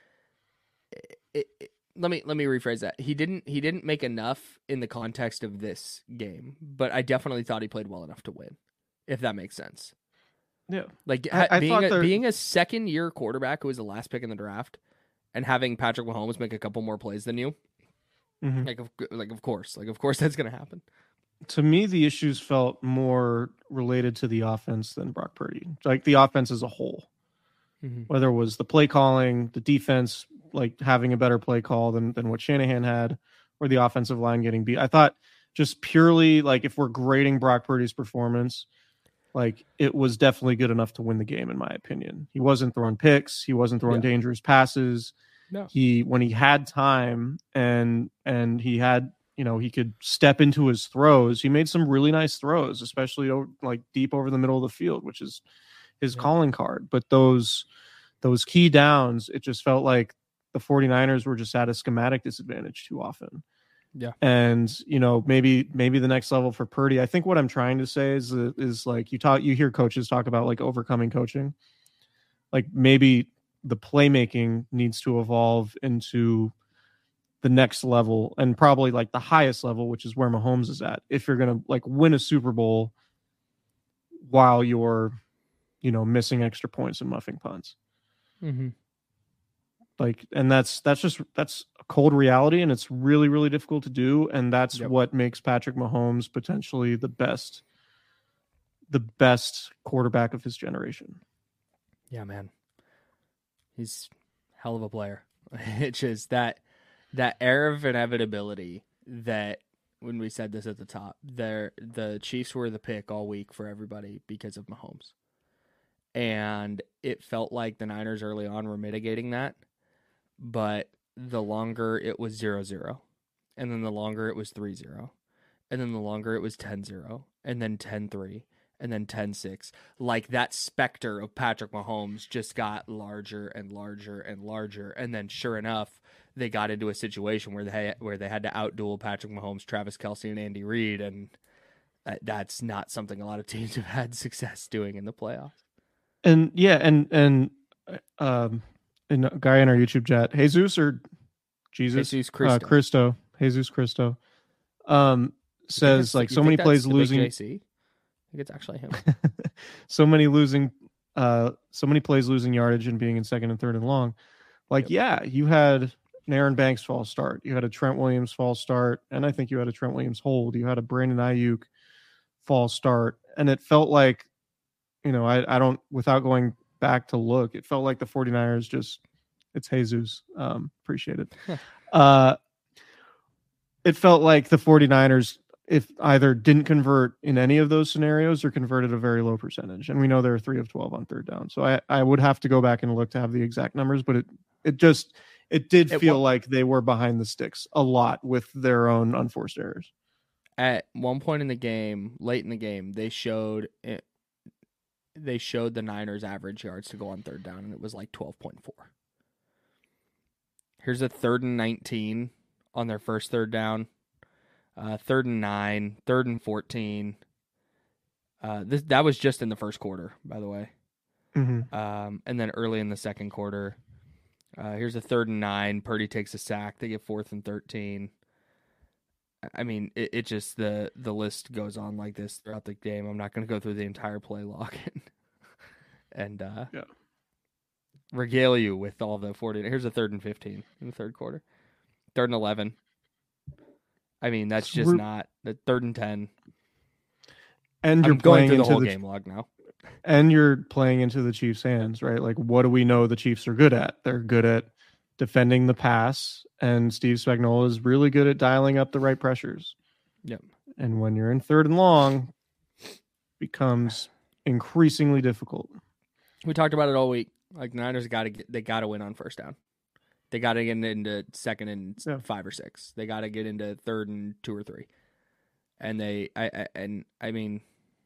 let me rephrase that. He didn't make enough in the context of this game, but I definitely thought he played well enough to win, if that makes sense. Yeah. Like being a second year quarterback who was the last pick in the draft and having Patrick Mahomes make a couple more plays than you. Mm-hmm. Of course that's going to happen. To me, the issues felt more related to the offense than Brock Purdy. Like the offense as a whole, whether it was the play calling, the defense, like having a better play call than what Shanahan had, or the offensive line getting beat. I thought just purely like if we're grading Brock Purdy's performance, like it was definitely good enough to win the game, in my opinion. He wasn't throwing picks. He wasn't throwing dangerous passes. No. When he had time and he had, he could step into his throws. He made some really nice throws, especially like deep over the middle of the field, which is his calling card. But those key downs, it just felt like the 49ers were just at a schematic disadvantage too often. Yeah. And, maybe the next level for Purdy, I think what I'm trying to say is like you hear coaches talk about like overcoming coaching. Like maybe the playmaking needs to evolve into the next level and probably like the highest level, which is where Mahomes is at. If you're going to like win a Super Bowl while you're, missing extra points and muffing punts. Mm-hmm. Like, and that's a cold reality, and it's really, really difficult to do. And that's what makes Patrick Mahomes potentially the best quarterback of his generation. Yeah, man. He's a hell of a player. It's just that air of inevitability that when we said this at the top, the Chiefs were the pick all week for everybody because of Mahomes. And it felt like the Niners early on were mitigating that. But the longer it was 0-0, and then the longer it was 3-0, and then the longer it was 10-0, and then 10-3, and then 10-6, like that specter of Patrick Mahomes just got larger and larger and larger. And then sure enough, they got into a situation where they had to outduel Patrick Mahomes, Travis Kelce, and Andy Reid. And that's not something a lot of teams have had success doing in the playoffs. And yeah, and a guy in our YouTube chat, Jesus or Jesus? Jesus Christo. Jesus Christo. Says like so many plays losing. JC? I think it's actually him. so many plays losing yardage and being in second and third and long. Like, you had an Aaron Banks false start. You had a Trent Williams false start. And I think you had a Trent Williams hold. You had a Brandon Ayuk false start. And it felt like, I don't, without going back to look, it felt like the 49ers it's Jesus. Appreciate it. It felt like the 49ers, if either didn't convert in any of those scenarios or converted a very low percentage. And we know they're 3 of 12 on third down. So I would have to go back and look to have the exact numbers, but it did feel like they were behind the sticks a lot with their own unforced errors. At one point in the game, late in the game, they showed the Niners average yards to go on third down, and it was like 12.4. Here's a 3rd and 19 on their first third down, 3rd and 9, 3rd and 14. That was just in the first quarter, by the way. Mm-hmm. And then early in the second quarter, here's a 3rd and 9. Purdy takes a sack. They get 4th and 13. I mean, it just the list goes on like this throughout the game. I'm not going to go through the entire play log and regale you with all the 40. Here's a 3rd and 15 in the third quarter, 3rd and 11. I mean, that's just not the 3rd and 10. And you're I'm going playing through the into whole game log now. And you're playing into the Chiefs' hands, right? Like, what do we know the Chiefs are good at? They're good at defending the pass, and Steve Spagnuolo is really good at dialing up the right pressures. Yep. And when you're in 3rd and long, it becomes increasingly difficult. We talked about it all week. Like, Niners got to win on 1st down. They got to get into 2nd and 5 or 6. They got to get into 3rd and 2 or 3. And I mean,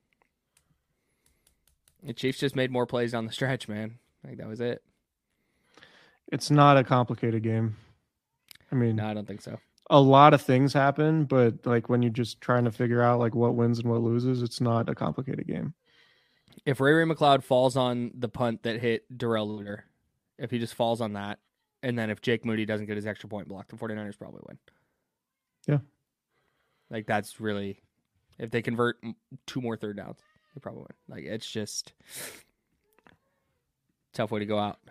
the Chiefs just made more plays on the stretch, man. Like, that was it. It's not a complicated game. I mean, No, I don't think so. A lot of things happen, but like when you're just trying to figure out like what wins and what loses, it's not a complicated game. If Ray McLeod falls on the punt that hit Darrell Luter, if he just falls on that, and then if Jake Moody doesn't get his extra point blocked, the 49ers probably win. Yeah. Like, that's really, if they convert 2 more 3rd downs, they probably win. Like, it's just tough way to go out.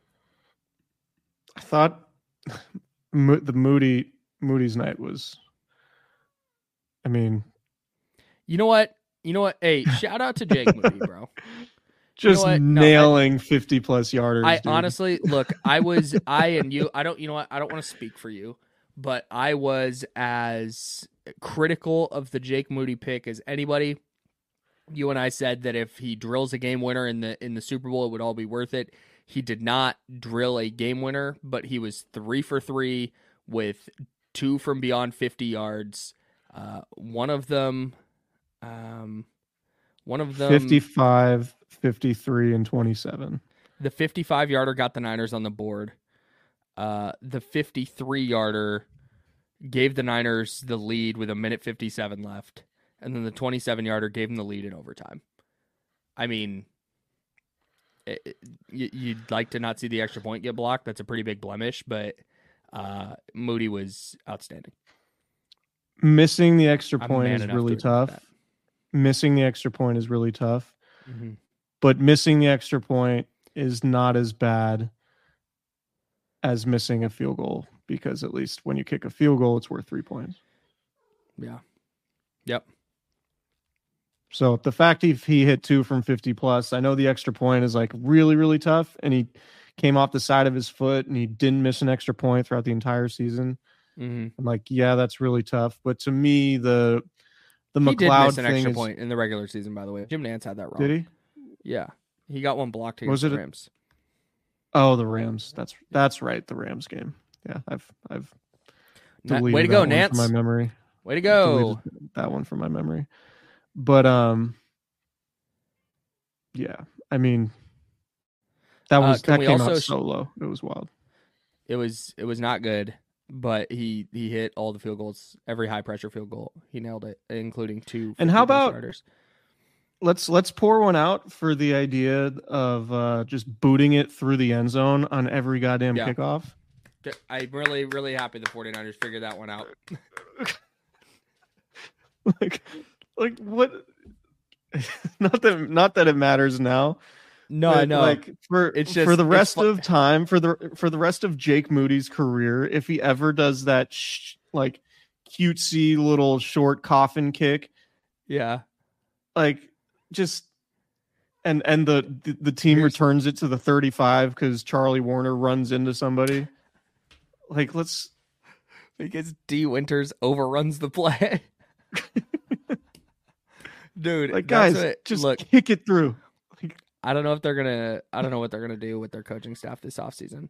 I thought the Moody's night was, I mean, You know what? Hey, shout out to Jake Moody, bro. Just nailing 50 plus yarders. I dude. honestly, look, I don't want to speak for you, but I was as critical of the Jake Moody pick as anybody. You and I said that if he drills a game winner in the Super Bowl, it would all be worth it. He did not drill a game winner, but he was 3 for 3 with 2 from beyond 50 yards. One of them 55, 53, and 27. The 55-yarder got the Niners on the board. The 53-yarder gave the Niners the lead with 1:57 left. And then the 27-yarder gave them the lead in overtime. I mean, you'd like to not see the extra point get blocked. That's a pretty big blemish, but Moody was outstanding. Missing the extra point is really tough. That. Missing the extra point is really tough. Mm-hmm. But missing the extra point is not as bad as missing a field goal, because at least when you kick a field goal, it's worth 3 points. Yeah. Yep. So the fact he hit 2 from 50 plus, I know the extra point is like really, really tough, and he came off the side of his foot and he didn't miss an extra point throughout the entire season. Mm-hmm. I'm like, yeah, that's really tough. But to me, the he McLeod did miss an thing extra is, point in the regular season, by the way. Jim Nantz had that wrong. Did he? Yeah. He got one blocked against Was it the Rams. Oh, the Rams. That's right, the Rams game. Yeah, I've deleted way to go, that one Nantz. from my memory. Way to go. Deleted that one from my memory. But yeah, I mean, that came out so low. It was wild. It was not good, but he hit all the field goals, every high pressure field goal. He nailed it, including 2. And how about starters. Let's pour one out for the idea of just booting it through the end zone on every goddamn kickoff. I'm really, really happy the 49ers figured that one out. like what? Not that it matters now. No, I know. Like for the rest of time, for the rest of Jake Moody's career, if he ever does that like cutesy little short coffin kick, yeah, like just and the team returns it to the 35 because Charlie Warner runs into somebody. Like because D Winters overruns the play. Dude, like guys, just kick it through. I don't know what they're gonna do with their coaching staff this offseason.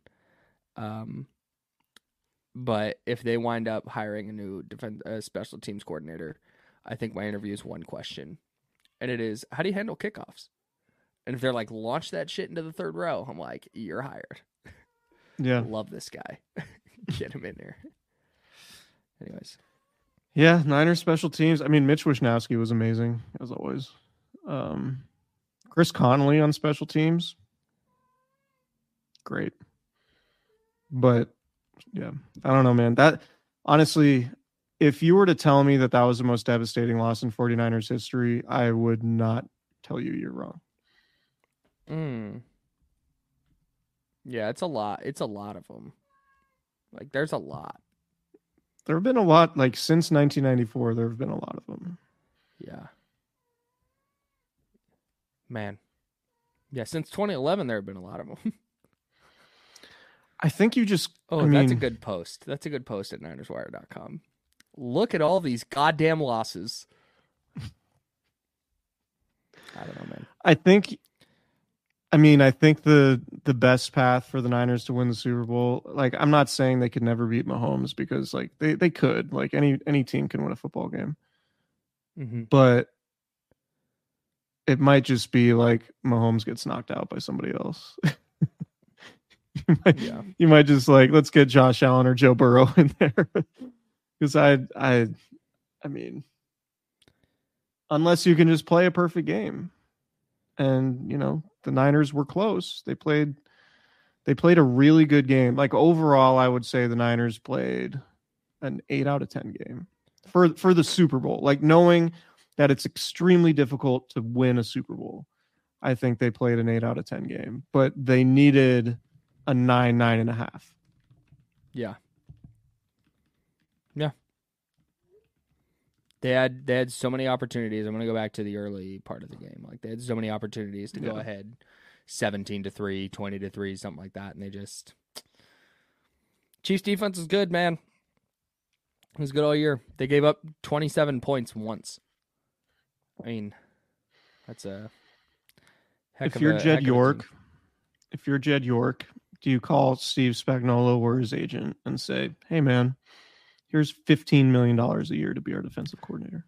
But if they wind up hiring a new special teams coordinator, I think my interview is one question, and it is, how do you handle kickoffs? And if they're like, launch that shit into the third row, I'm like, you're hired. Yeah, love this guy. Get him in there. Anyways. Yeah, Niners special teams. I mean, Mitch Wishnowsky was amazing, as always. Chris Conley on special teams. Great. But, yeah, I don't know, man. That, honestly, if you were to tell me that was the most devastating loss in 49ers history, I would not tell you you're wrong. Yeah, it's a lot. It's a lot of them. Like, there's a lot. There have been a lot, like, since 1994, there have been a lot of them. Yeah. Man. Yeah, since 2011, there have been a lot of them. I think you just... That's a good post. That's a good post at NinersWire.com. Look at all these goddamn losses. I don't know, man. I think the best path for the Niners to win the Super Bowl, like, I'm not saying they could never beat Mahomes, because, like, they could. Like, any team can win a football game. Mm-hmm. But it might just be like Mahomes gets knocked out by somebody else. You might just, like, let's get Josh Allen or Joe Burrow in there. Because I mean, unless you can just play a perfect game. And, you know, the Niners were close. They played a really good game. Like, overall, I would say the Niners played an 8 out of 10 game for the Super Bowl. Like, knowing that it's extremely difficult to win a Super Bowl, I think they played an 8 out of 10 game. But they needed a 9.5. Yeah. Yeah. They had so many opportunities. I'm going to go back to the early part of the game. Like, they had so many opportunities to go ahead 17-3, 20-3, something like that. And they just... Chiefs defense is good, man. It was good all year. They gave up 27 points once. I mean, that's a heck if of you're a Jed heck York, of a team. if you're Jed York, do you call Steve Spagnuolo or his agent and say, hey, man, here's $15 million a year to be our defensive coordinator?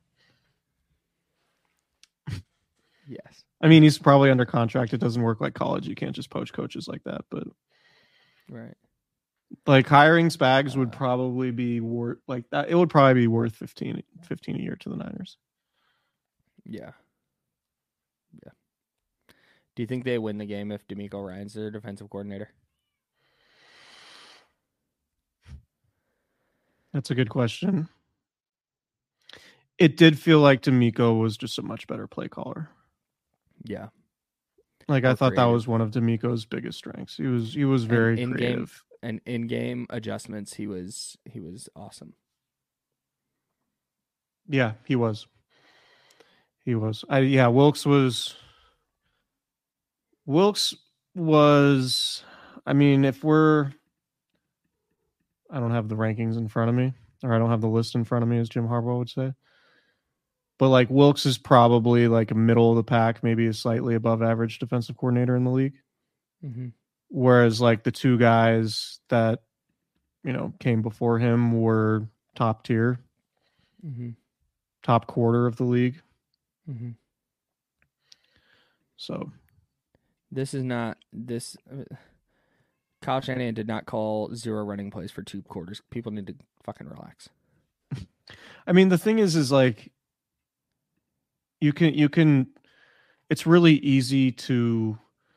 Yes. I mean, he's probably under contract. It doesn't work like college. You can't just poach coaches like that. But Right. like, hiring Spags would probably be worth, like, that. It would probably be worth 15 a year to the Niners. Yeah. Yeah. Do you think they win the game if DeMeco Ryans their defensive coordinator? That's a good question. It did feel like DeMeco was just a much better play caller. Yeah. Like, More I thought that creative. was one of DeMeco's biggest strengths. He was very creative. And in-game adjustments, he was awesome. Yeah, he was. Wilkes was, I mean, I don't have the rankings in front of me, or I don't have the list in front of me, as Jim Harbaugh would say. But, like, Wilkes is probably, like, a middle of the pack, maybe a slightly above average defensive coordinator in the league. Mm-hmm. Whereas, like, the two guys that, you know, came before him were top tier, top quarter of the league. Mm-hmm. So this is not this. Kyle Shanahan did not call 0 running plays for 2 quarters. People need to fucking relax. I mean, the thing is like, you can. It's really easy to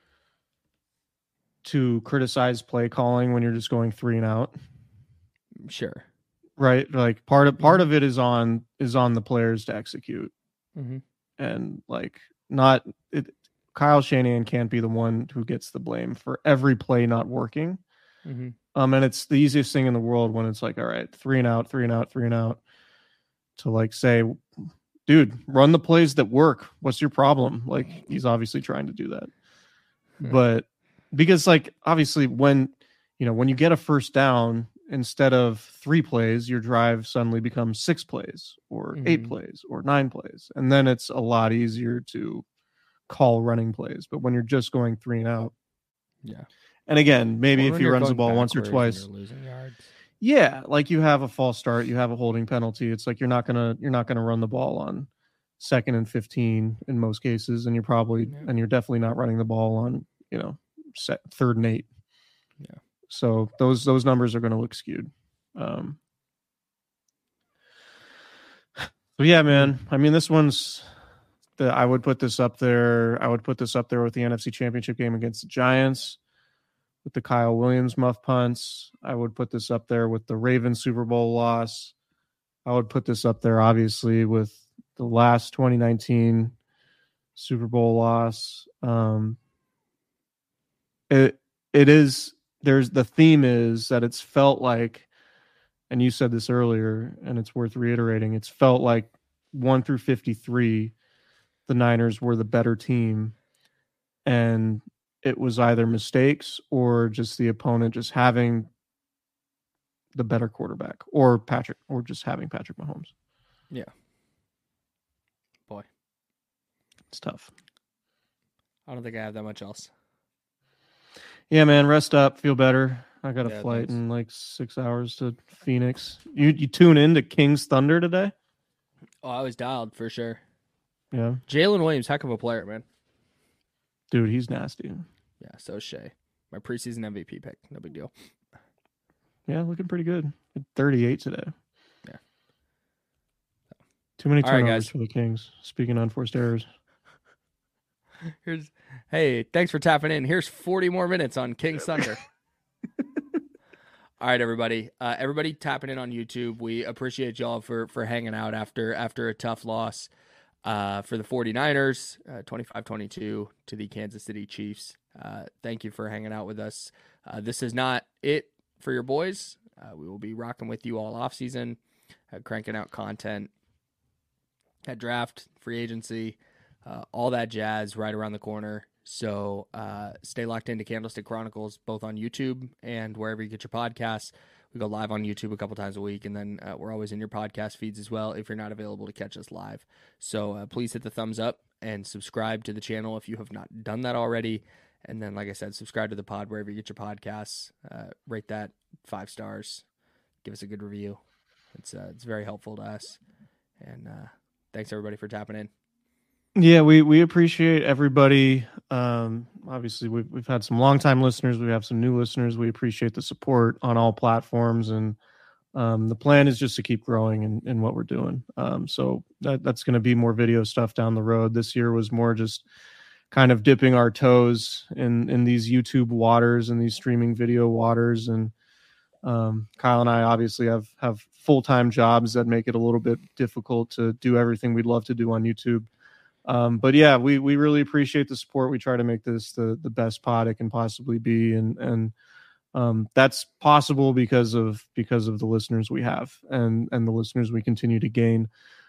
criticize play calling when you're just going 3 and out. Sure. Right. Like, part of it is on the players to execute. Mm-hmm. And, like, Kyle Shanahan can't be the one who gets the blame for every play not working. Mm-hmm. And it's the easiest thing in the world when it's like, all right, 3 and out, 3 and out, 3 and out, to, like, say, dude, run the plays that work. What's your problem? Like, he's obviously trying to do that. Yeah. But because, like, obviously when you get a first down, instead of 3 plays, your drive suddenly becomes 6 plays or 8 plays or 9 plays. And then it's a lot easier to call running plays. But when you're just going 3 and out. Yeah. And again, maybe Or if he runs the ball once or twice. You're losing yards. Yeah, like, you have a false start, you have a holding penalty. It's like you're not gonna run the ball on 2nd and 15 in most cases, and you're definitely not running the ball on 3rd and 8. Yeah. So those numbers are going to look skewed. So yeah, man. I mean, this one's I would put this up there. I would put this up there with the NFC Championship game against the Giants, with the Kyle Williams muff punts. I would put this up there with the Ravens Super Bowl loss. I would put this up there, obviously, with the last 2019 Super Bowl loss. It is, the theme is that it's felt like, and you said this earlier, and it's worth reiterating, it's felt like 1 through 53, the Niners were the better team, and it was either mistakes or just the opponent just having the better quarterback, or just having Patrick Mahomes. Yeah. Boy. It's tough. I don't think I have that much else. Yeah, man, rest up, feel better. I got a flight thanks. in like 6 hours to Phoenix. You tune in to King's Thunder today? Oh, I was dialed for sure. Yeah. Jalen Williams, heck of a player, man. Dude, he's nasty. Yeah, so is Shea. My preseason MVP pick. No big deal. Yeah, looking pretty good. 38 today. Yeah. Too many All right, turnovers guys. for the Kings. Speaking of unforced errors. Hey, thanks for tapping in. Here's 40 more minutes on King's Thunder. All right, everybody. Everybody tapping in on YouTube. We appreciate y'all for hanging out after a tough loss for the 49ers, 25-22 to the Kansas City Chiefs. Thank you for hanging out with us. This is not it for your boys. We will be rocking with you all offseason, cranking out content at draft, free agency, all that jazz right around the corner. So stay locked into Candlestick Chronicles, both on YouTube and wherever you get your podcasts. We go live on YouTube a couple times a week, and then we're always in your podcast feeds as well if you're not available to catch us live. So please hit the thumbs up and subscribe to the channel if you have not done that already. And then, like I said, subscribe to the pod wherever you get your podcasts. Rate that 5 stars. Give us a good review. It's very helpful to us. And thanks, everybody, for tapping in. Yeah, we appreciate everybody. Obviously, we've had some longtime listeners. We have some new listeners. We appreciate the support on all platforms, and the plan is just to keep growing in what we're doing. So that's going to be more video stuff down the road. This year was more just kind of dipping our toes in these YouTube waters and these streaming video waters. And Kyle and I obviously have full-time jobs that make it a little bit difficult to do everything we'd love to do on YouTube. But yeah, we really appreciate the support. We try to make this the best pod it can possibly be. And that's possible because of the listeners we have and the listeners we continue to gain.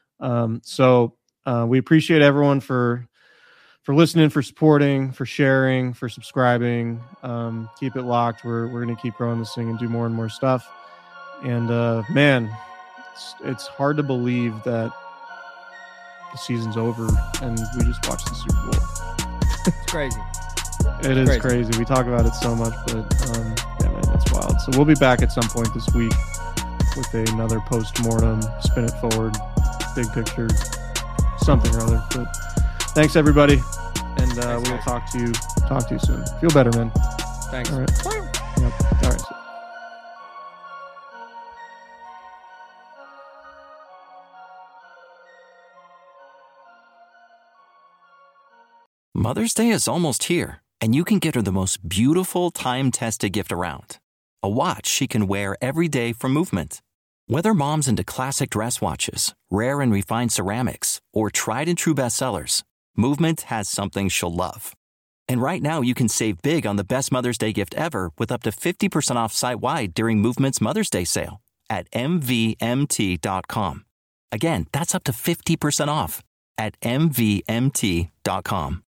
So we appreciate everyone for listening, for supporting, for sharing, for subscribing. Keep it locked. We're going to keep growing this thing and do more and more stuff. And man, it's hard to believe that the season's over and we just watched the Super Bowl. It's crazy. It is crazy. We talk about it so much, but yeah, man, it's wild. So we'll be back at some point this week with another post-mortem, spin it forward, big picture, something or other. But thanks, everybody, and we'll talk to you soon. Feel better, man. Thanks. All right. Yep. All right. Mother's Day is almost here, and you can get her the most beautiful time-tested gift around. A watch she can wear every day from Movement. Whether mom's into classic dress watches, rare and refined ceramics, or tried-and-true bestsellers, Movement has something she'll love. And right now, you can save big on the best Mother's Day gift ever with up to 50% off site-wide during Movement's Mother's Day sale at MVMT.com. Again, that's up to 50% off at MVMT.com.